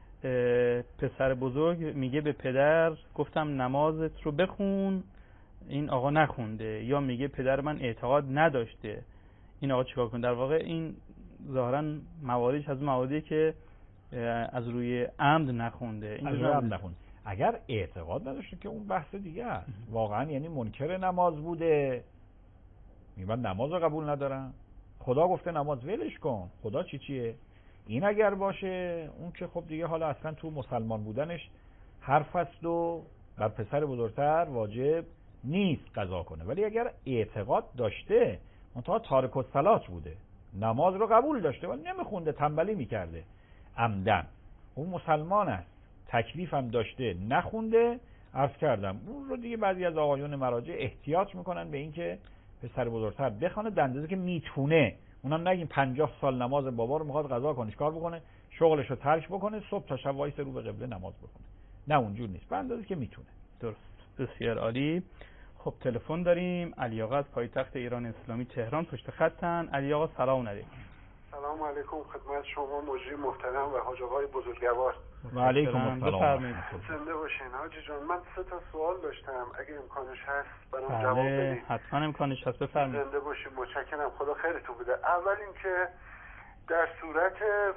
پسر بزرگ میگه به پدر گفتم نمازت رو بخون، این آقا نخونده، یا میگه پدر من اعتقاد نداشته، این آقا چیکار کنه؟ در واقع این ظاهرا مواردش از مواردی که از روی عمد نخونده، از روی عمد نخونده. اگر اعتقاد نداشته که اون بحث دیگه است، واقعا یعنی منکر نماز بوده، میگه من نماز رو قبول ندارم، خدا گفته نماز ولش کن، خدا چیه؟ این اگر باشه اون که خب دیگه حالا اصلا تو مسلمان بودنش حرف است و بر پسر بزرگتر واجب نیست قضا کنه. ولی اگر اعتقاد داشته، منتها تارک الصلات بوده، نماز رو قبول داشته ولی نمیخونده، تنبلی میکرده عمدن، اون مسلمان است، تکلیف هم داشته نخونده، عرض کردم اون رو دیگه بعضی از آقایون مراجع احتیاط میکنن به این که پسر بزرگتر بخونه، در اندازه که میتونه. اونم نگیم 50 سال نماز بابا رو میخواد قضا کنه، کار بکنه شغلش رو ترک بکنه، صبح تا شب وایس رو به قبله نماز بخونه، نه اونجور نیست، به اندازه که میتونه. درست، بسیار عالی. خب تلفن داریم. علی آقا از پایتخت ایران اسلامی تهران پشت خطن. علی آقا سلام علیکم. سلام علیکم خدمت شما مجری محترم و حاج آقای بزرگوار. و علیکم السلام. زنده باشین حاجی جان. من 3 تا سوال داشتم اگه امکانش هست برام جواب بله بدید. حتما امکانش هست، بفرمایید. زنده باشین، متشکرم، خدا خیرتون بده. اول اینکه در صورت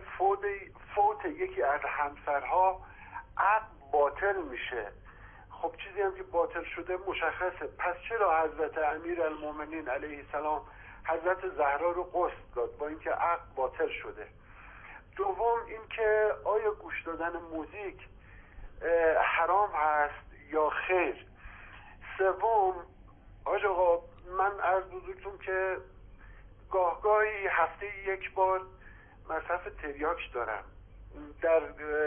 فوت یکی از همسرها عقد باطل میشه. خب چیزی هم که باطل شده مشخصه، پس چرا حضرت امیرالمومنین علیه السلام حضرت زهرا رو غسل داد با اینکه عقد باطل شده؟ دوم اینکه آیا گوش دادن موزیک حرام هست یا خیر؟ سوم آج آقا من عرض بزرگتون که گاهگاهی هفته 1 بار مصرف تریاک دارم در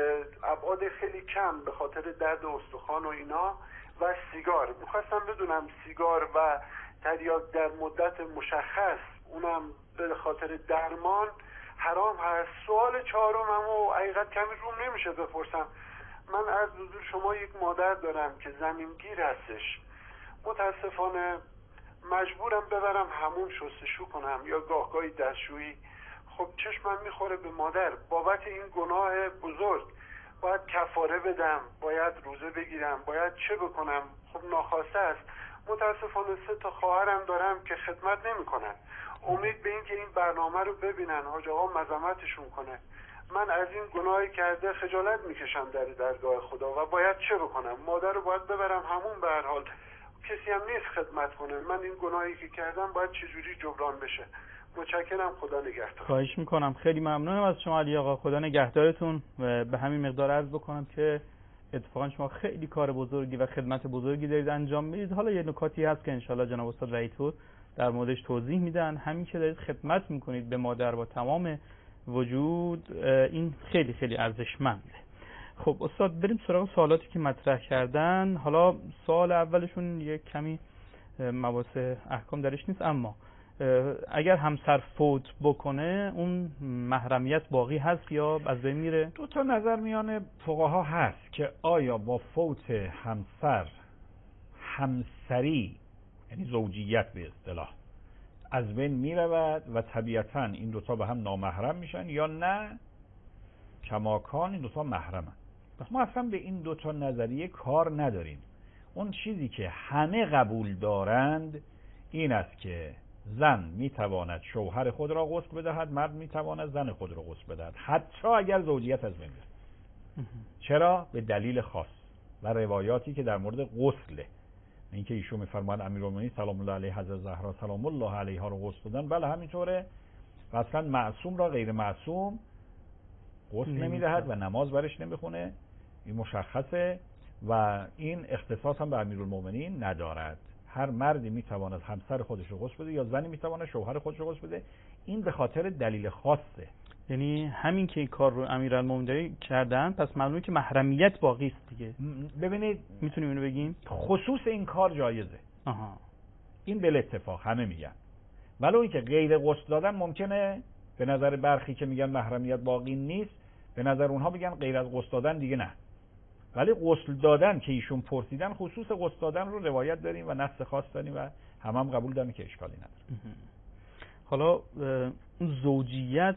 ابعاد خیلی کم به خاطر درد استخوان و اینا و سیگار. میخواستم بدونم سیگار و تریاک در مدت مشخص اونم به خاطر درمان حرام هست؟ سوال چهارمم و حقیقت کمی روم نمیشه بپرسم. من از حضور شما یک مادر دارم که زمینگیر هستش، متاسفانه مجبورم ببرم همون شستشو کنم یا گاهگاهی دستشویی. خب چشمم میخوره به مادر بابت این گناه بزرگ. باید کفاره بدم، باید روزه بگیرم، باید چه بکنم؟ خب ناخواسته است. متاسفانه 3 تا خواهرم دارم که خدمت نمیکنن. امید به این که این برنامه رو ببینن حاج آقا مذمتشون کنه. من از این گناهی کرده خجالت میکشم در درگاه خدا و باید چه بکنم؟ مادر رو باید ببرم همون، به هر حال کسی هم نیست خدمت کنه. من این گناهی که کردم باید چجوری جبران بشه؟ متشکرم، خدا نگهدار. خواهش میکنم، خیلی ممنونم از شما علی آقا، خدا نگهدارتون. و به همین مقدار عرض بکنم که اتفاقا شما خیلی کار بزرگی و خدمت بزرگی دارید انجام میدید. حالا یه نکاتی هست که انشالله جناب استاد وحیدپور در موردش توضیح میدن. همین که دارید خدمت میکنید به مادر با تمام وجود، این خیلی خیلی ارزشمنده. خب استاد بریم سراغ سوالاتی که مطرح کردن. حالا سوال اولشون یک کمی مباحث احکام درش نیست، اما اگر همسر فوت بکنه اون محرمیت باقی هست یا از بین میره؟ 2 تا نظر میان فقها هست که آیا با فوت همسری یعنی زوجیت به اصطلاح از بین میرود و طبیعتاً این 2 تا به هم نامحرم میشن یا نه کماکان این 2 تا محرمن. ما اصلا به این 2 تا نظریه کار نداریم. اون چیزی که همه قبول دارند این است که زن میتواند شوهر خود را غسل بدهد، مرد میتواند زن خود را غسل بدهد، حتی اگر زوجیت از بین بره. چرا؟ به دلیل خاص و روایاتی که در مورد غسله. اینکه ایشون میفرمایند امیرالمومنین سلام الله علیه حضرت زهرا سلام الله علیها رو غسل دادن، بله همینطوره. و اصلا معصوم را غیر معصوم غسل نمیدهد و نماز برش نمیخونه، این مشخصه و این اختصاص هم به امیرالمومنین ندارد. هر مردی میتواند همسر خودش رو غسل بده یا زنی میتواند شوهر خودش رو غسل بده. این به خاطر دلیل خاصه. یعنی همین که این کار رو امیرالمومنین کردن پس معلومه که محرمیت باقی است دیگه. ببینید میتونیم اینو بگیم خصوص این کار جایزه. این به اتفاق همه میگن، ولی اون که غیر غسل دادن ممکنه به نظر برخی که میگن محرمیت باقی نیست، به نظر اونها بگن غیر از غسل دادن دیگه نه. ولی غسل دادن که ایشون پرسیدن، خصوص غسل دادن رو روایت داریم و نص خاص داریم و هم قبول داریم که اشکالی نداره. حالا اون زوجیت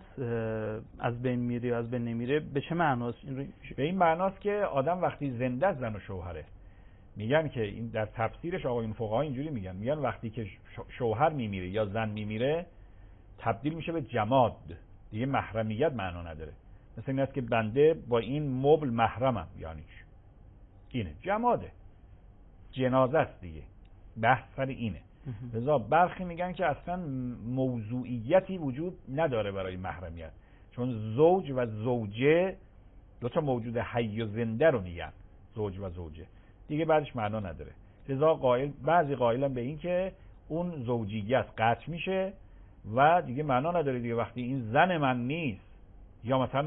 از بین میره یا از بین نمیره به چه معناست؟ به این معناست که آدم وقتی زنده است زن و شوهره، میگن که این در تفسیرش آقایون فقها اینجوری میگن وقتی که شوهر میمیره یا زن میمیره تبدیل میشه به جماد، دیگه محرمیت معنا نداره. مثل این است که بنده با این مبل محرمم، یعنی اینه جماده، جنازه است دیگه. بحث سر اینه. لذا برخی میگن که اصلا موضوعیتی وجود نداره برای محرمیت، چون زوج و زوجه 2 تا موجود حی و زنده رو میگن، زوج و زوجه دیگه بعدش معنا نداره. لذا بعضی قائلن به این که اون زوجیت قطع میشه و دیگه معنا نداره دیگه. وقتی این زن من نیست یا مثلا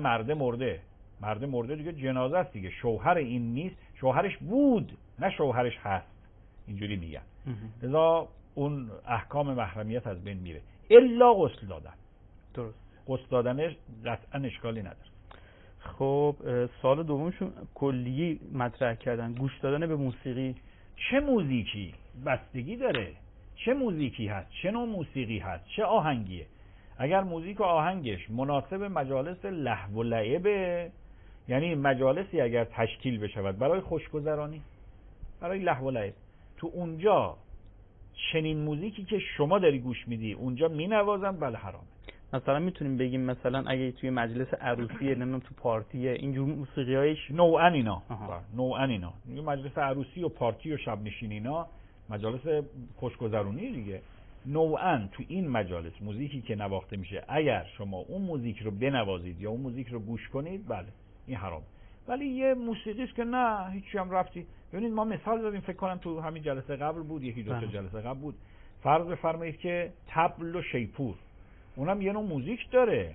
مرد مرده دیگه جنازه است دیگه، شوهر این نیست، شوهرش بود نه شوهرش هست، اینجوری میگن. لذا اون احکام محرمیت از بین میره الا غسل دادن. درست، غسل دادنش قطعا اشکالی نداره. خب سوال دومشون کلی مطرح کردن، گوش دادن به موسیقی. چه موزیکی بستگی داره، چه موزیکی هست، چه نوع موسیقی هست، چه آهنگیه. اگر موزیک و آهنگش مناسب مجالس لهو و لعبه، یعنی مجالسی اگر تشکیل بشود برای خوشگذرانی، برای لهو و لعب، تو اونجا چنین موزیکی که شما داری گوش میدی اونجا مینوازن، بله حرامه. مثلا میتونیم بگیم مثلا اگه توی مجلس عروسیه، نمیدونم تو پارتیه، اینجور موسیقیایش نوعا اینا مجلس عروسی و پارتی و شب نشین اینا مجالس خوشگذرونی دیگه. نوعا تو این مجالس موزیکی که نواخته میشه اگر شما اون موزیک رو بنوازید یا اون موزیک رو گوش کنید، بله این حرام. ولی یه موسیقی است که نه هیچی هم رفتی. ببینید ما مثال زدیم، فکر کنم تو همین جلسه قبل بود، یکی دو تا جلسه قبل بود، فرض بفرمایید که طبل و شیپور، اونم یه نوع موزیک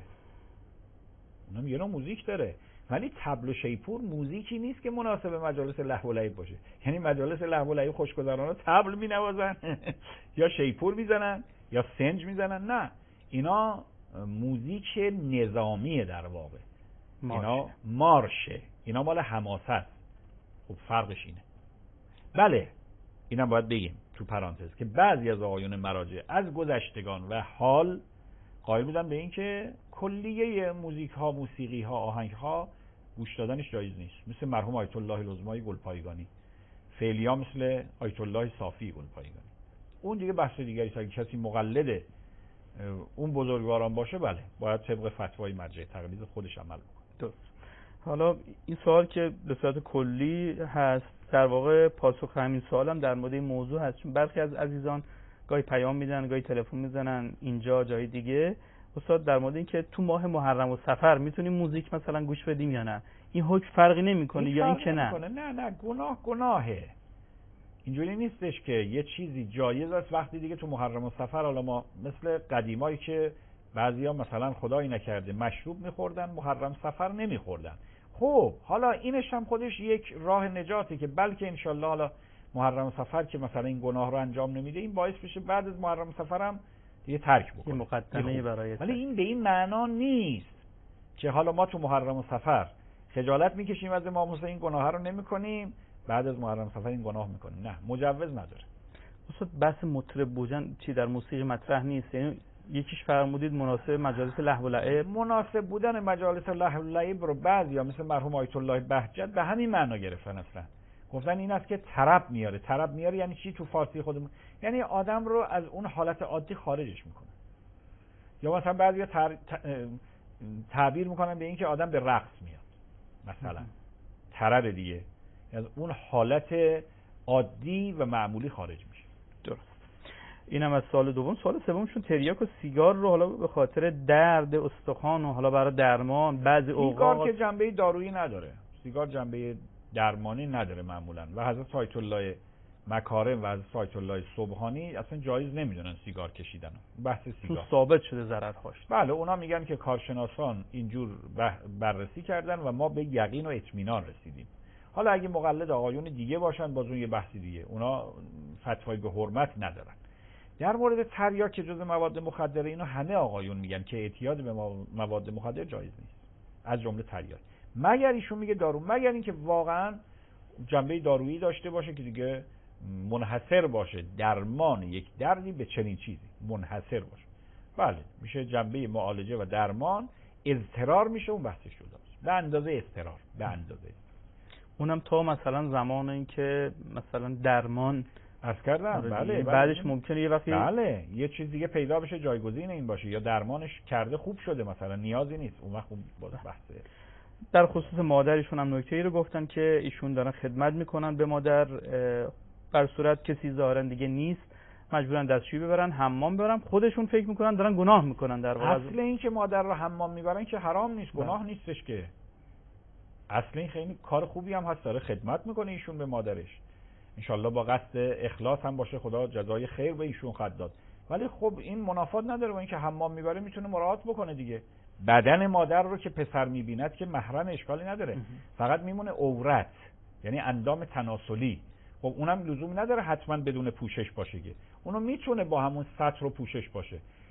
داره، ولی طبل و شیپور موزیکی نیست که مناسب مجالس لهو و لعب باشه. یعنی مجالس لهو و لعب خوشگذرانه طبل مینوازن یا شیپور میزنن یا سنج میزنن، نه اینا موزیک نظامیه در واقع، اینا مارشه، اینا مال حماس است. خب فرقش اینه. بله اینم باید بگیم تو پرانتز که بعضی از آقایون مراجع از گذشتگان و حال قائل بودن به این که کلیه موزیک ها، موسیقی ها، آهنگ ها گوش دادنش جایز نیست، مثل مرحوم آیت الله العظمای گلپایگانی، فعلیا مثل آیت الله صافی گلپایگانی. اون دیگه بحث دیگری است. اگه کسی مقلد اون بزرگواران باشه، بله باید طبق فتوای مرجع تقلید خودش عمل بکنه. درست. حالا این سوال که به صورت کلی هست، در واقع پاسخ همین سوال هم در مورد این موضوع هست، چون برخی از عزیزان گاهی پیام میدن، گاهی تلفن میزنن اینجا جای دیگه، استاد در مورد این که تو ماه محرم و صفر میتونیم موزیک مثلا گوش بدیم یا نه، این حکم فرقی نمیکنه یا این که نه؟ نه گناهه. اینجوری نیستش که یه چیزی جایز است وقتی دیگه تو محرم و صفر، حالا ما مثل قدیمایی که بعضیا مثلا خدایی نکرده مشروب میخوردن، محرم صفر نمیخوردن. خب حالا اینش هم خودش یک راه نجاتی که بلکه انشالله حالا محرم صفر که مثلا این گناه رو انجام نمیده، این باعث بشه بعد از محرم صفر هم دیگه ترک بکنه، این مقدمه برای ولی این به این معنا نیست که حالا ما تو محرم و صفر خجالت میکشیم از امام حسین، این گناه رو نمیکنیم، بعد از محرم صفر این گناه میکنیم. نه، مجوز نداره. استاد بحث مطرب بودن چی در موسیقی مطرح نیست؟ یعنی یکیش فرمودید مناسب مجالس لهو و لعب. مناسب بودن مجالس لهو و لعب رو بعضیا مثل مرحوم آیت الله بهجت به همین معنا گرفتن. اصلا گفتن این است که طرب میاره یعنی چی تو فارسی خودمون؟ یعنی آدم رو از اون حالت عادی خارجش میکنه. یا مثلا بعضیا تعبیر میکنن به این که آدم به رقص میاد، مثلا طرب دیگه، از اون حالت عادی و معمولی خارج میشه. درست. اینم از سوال دوم. سوال سومشون تریاک و سیگار رو حالا به خاطر درد استخوان و حالا برای درمان بعضی اوقات. سیگار که جنبه دارویی نداره، سیگار جنبه درمانی نداره معمولا، و حضرت آیت الله مکارم و حضرت آیت الله سبحانی اصلا جایز نمیدونن سیگار کشیدن. بحث سیگار ثابت شده ضررهاش. بله اونا میگن که کارشناسان اینجور بررسی کردن و ما به یقین و اطمینان رسیدیم. حالا اگه مقلد آقایون دیگه باشن باز اون یه بحثی دیگه، اونا فتوای به حرمت ندارن. در مورد تریاک که جزء مواد مخدره، اینو همه آقایون میگن که اعتیاد به مواد مخدر جایز نیست، از جمله تریاک، مگر ایشون میگه دارو، مگر اینکه واقعا جنبه دارویی داشته باشه که دیگه منحصر باشه، درمان یک دردی به چنین چیزی منحصر باشه. بله میشه جنبه معالجه و درمان، اضطرار میشه اون بحثش شده به اندازه اضطرار، به اندازه اونم تا مثلا زمان این که مثلا درمان عرض کردم. بله بعدش ممکنه یه وقتی بله یه چیز دیگه پیدا بشه جایگزین این باشه، یا درمانش کرده خوب شده مثلا نیازی نیست، اون وقت باز بحثه. در خصوص مادرشون هم نکته‌ای رو گفتن که ایشون دارن خدمت میکنن به مادر، بر صورت کسی ظاهرا دیگه نیست مجبورن دستشویی ببرن، حمام ببرن، خودشون فکر میکنن دارن گناه میکنن. در واقع اصل این که مادر رو حمام میبرن که حرام نیست، گناه نیستش که، اصل این خیلی کار خوبی هم هست، داره خدمت میکنه ایشون به مادرش، انشالله با قصد اخلاص هم باشه، خدا جزای خیر به ایشون خواهد داد. ولی خب این منافات نداره با اینکه حمام میبره، میتونه مراعات بکنه دیگه. بدن مادر رو که پسر میبیند که محرم، اشکالی نداره، فقط میمونه عورت، یعنی اندام تناسلی. خب اونم لزوم نداره حتما بدون پوشش باشه که، اونو میتونه با همون سطر و پوشش باشه.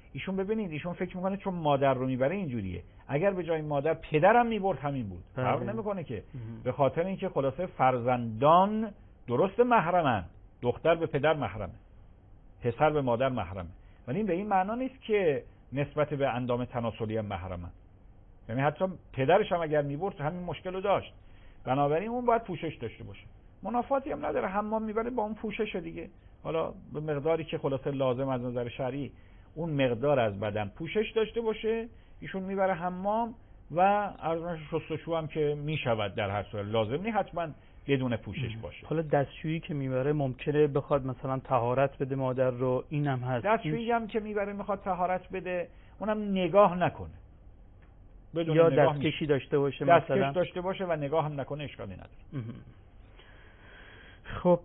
ایشون ببینید ایشون فکر میکنه چون مادر رو میبره اینجوریه، اگر به جای مادر پدرم میبرد همین بود، فرق نمیکنه که. به خاطر اینکه خلاصه فرزندان درست محرمن، دختر به پدر محرمه، پسر به مادر محرمه، ولی این به این معنا نیست که نسبت به اندام تناسلی هم محرمن. یعنی حتی پدرش هم اگر میبرد همین مشکل رو داشت. بنابراین اون باید پوشش داشته باشه. منافاتی هم نداره، حمام میبره با اون پوشش دیگه، حالا به مقداری که خلاصه لازم از نظر شرعی اون مقدار از بدن پوشش داشته باشه، ایشون میبره حمام و ارزش شستشو هم که میشود در هر صورت، لازم نیست حتما بدون پوشش باشه. حالا دستشویی که میبره ممکنه بخواد مثلا طهارت بده مادر رو، اینم هست. دستشویی هم که میبره میخواد طهارت بده، اونم نگاه نکنه، بدون یا نگاه دستکشی داشته باشه، دستکش مثلا داشته باشه و نگاه هم نکنه، اشکالی نداره. خب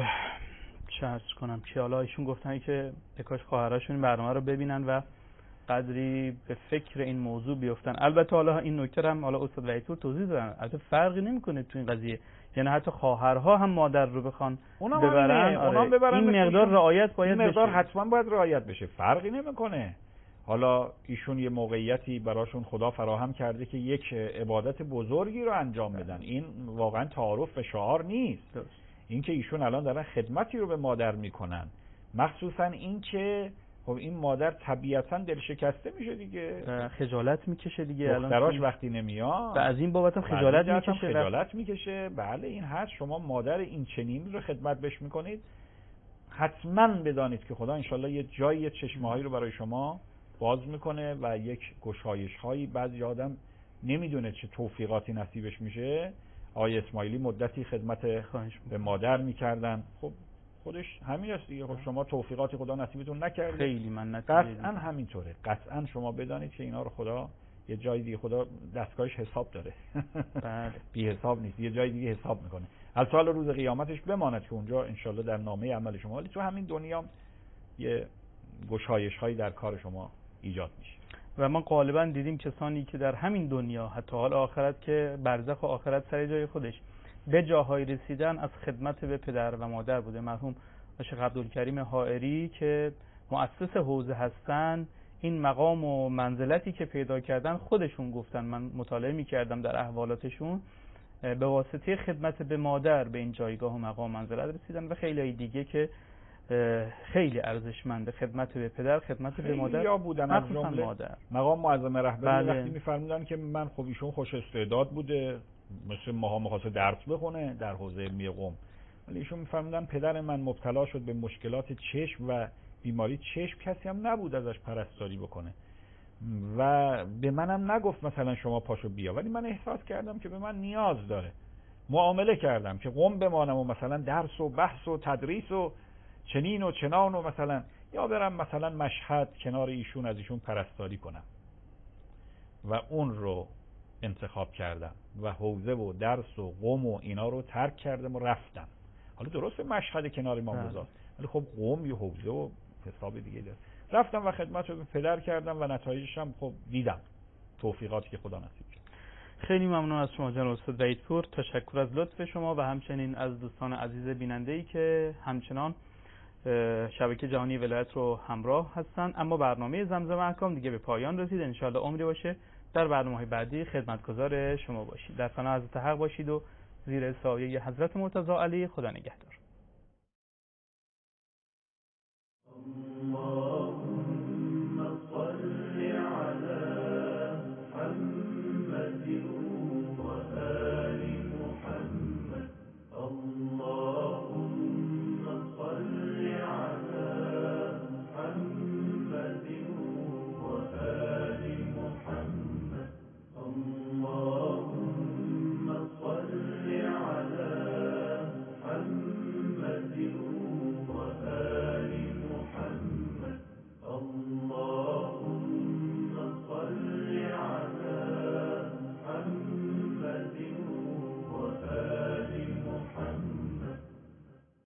چه عرض کنم که حالا ایشون گفتن که کاش خواهراشون این برنامه رو ببینن و قدری به فکر این موضوع بیفتن. البته حالا این نکته هم حالا استاد وحیدپور توضیح دادن، البته فرقی نمیکنه تو این قضیه، یعنی حتی خواهرها هم مادر رو بخوان ببرن، این مقدار رعایت باید بشه، این مقدار حتما باید رعایت بشه، فرقی نمیکنه. حالا ایشون یه موقعیتی براشون خدا فراهم کرده که یک عبادت بزرگی رو انجام بدن، این واقعا تعارف و شعار نیست. این که ایشون الان دارن خدمتی رو به مادر میکنن، مخصوصا این که خب این مادر طبیعتا دل شکسته میشه دیگه، خجالت میکشه دیگه، دختراش وقتی نمیاد و از این بابت هم خجالت میکشه. بله این هست، شما مادر این چنین رو خدمت بش میکنید، حتما بدانید که خدا انشالله یه جایی چشمهایی رو برای شما باز میکنه و یک گشایش هایی. بعضی آدم نمیدونه چه توفیقاتی نصیبش میشه. آقای اسماعیلی مدتی خدمت به مادر میکردن، خب خودش همین است دیگه. خب شما توفیقاتی خدا نصیبتون نکرده، خیلی من قطعا همینطوره، قطعا شما بدانید که اینا رو خدا یه جای دیگه، خدا دستگاهش حساب داره بله بی حساب نیست، یه جای دیگه حساب میکنه. البته روز قیامتش بماند که اونجا انشالله در نامه عمل شما، ولی تو همین دنیا یه گشایش هایی در کار شما ایجاد میشه. و ما غالبا دیدیم کسانی که در همین دنیا حتی حال آخرت که برزخ و آخرت سر جای خودش به جاهای رسیدن از خدمت به پدر و مادر بوده. مرحوم شیخ عبدالکریم حائری که مؤسس حوزه هستن، این مقام و منزلتی که پیدا کردن خودشون گفتن، من مطالعه می‌کردم در احوالاتشون، به واسطه خدمت به مادر به این جایگاه و مقام منزلت رسیدن و خیلی دیگه که خیلی ارزشمنده، خدمت به پدر، خدمت به مادر، یا بودن از جمله مادر. مقام معظم رهبری وقتی می‌فرمودن که من خب ایشون خوش استعداد بوده، مثل ماها می‌خواست درس بخونه در حوزه علمی قم، ولی ایشون می‌فرمودن پدر من مبتلا شد به مشکلات چشم و بیماری چشم، کسی هم نبود ازش پرستاری بکنه و به منم نگفت مثلا شما پاشو بیا، ولی من احساس کردم که به من نیاز داره، معامله کردم که قم بمانم و مثلا درس و بحث و تدریس و چنین و چنان و مثلا، یا برم مثلا مشهد کنار ایشون از ایشون پرستاری کنم و اون رو انتخاب کردم و حوزه و درس و قم و اینا رو ترک کردم و رفتم. حالا درسته مشهد کنار امام رضا، ولی خب قم یه حوزه و حساب دیگه داره. رفتم و خدمت رو به پدر کردم و نتایجش هم خب دیدم، توفیقاتی که خدا نصیب کرد. خیلی ممنون از شما جناب استاد وحیدپور، تشکر از لطف شما و همچنین از دوستان عزیز بیننده‌ای که همچنان شبکه جهانی ولایت رو همراه هستن. اما برنامه زمزمه احکام دیگه به پایان رسید، ان شاءالله عمری باشه در برنامه‌های بعدی خدمتگزار شما باشید. در پناه حضرت حق باشید و زیر سایه حضرت مرتضی علی. خدا نگهدار.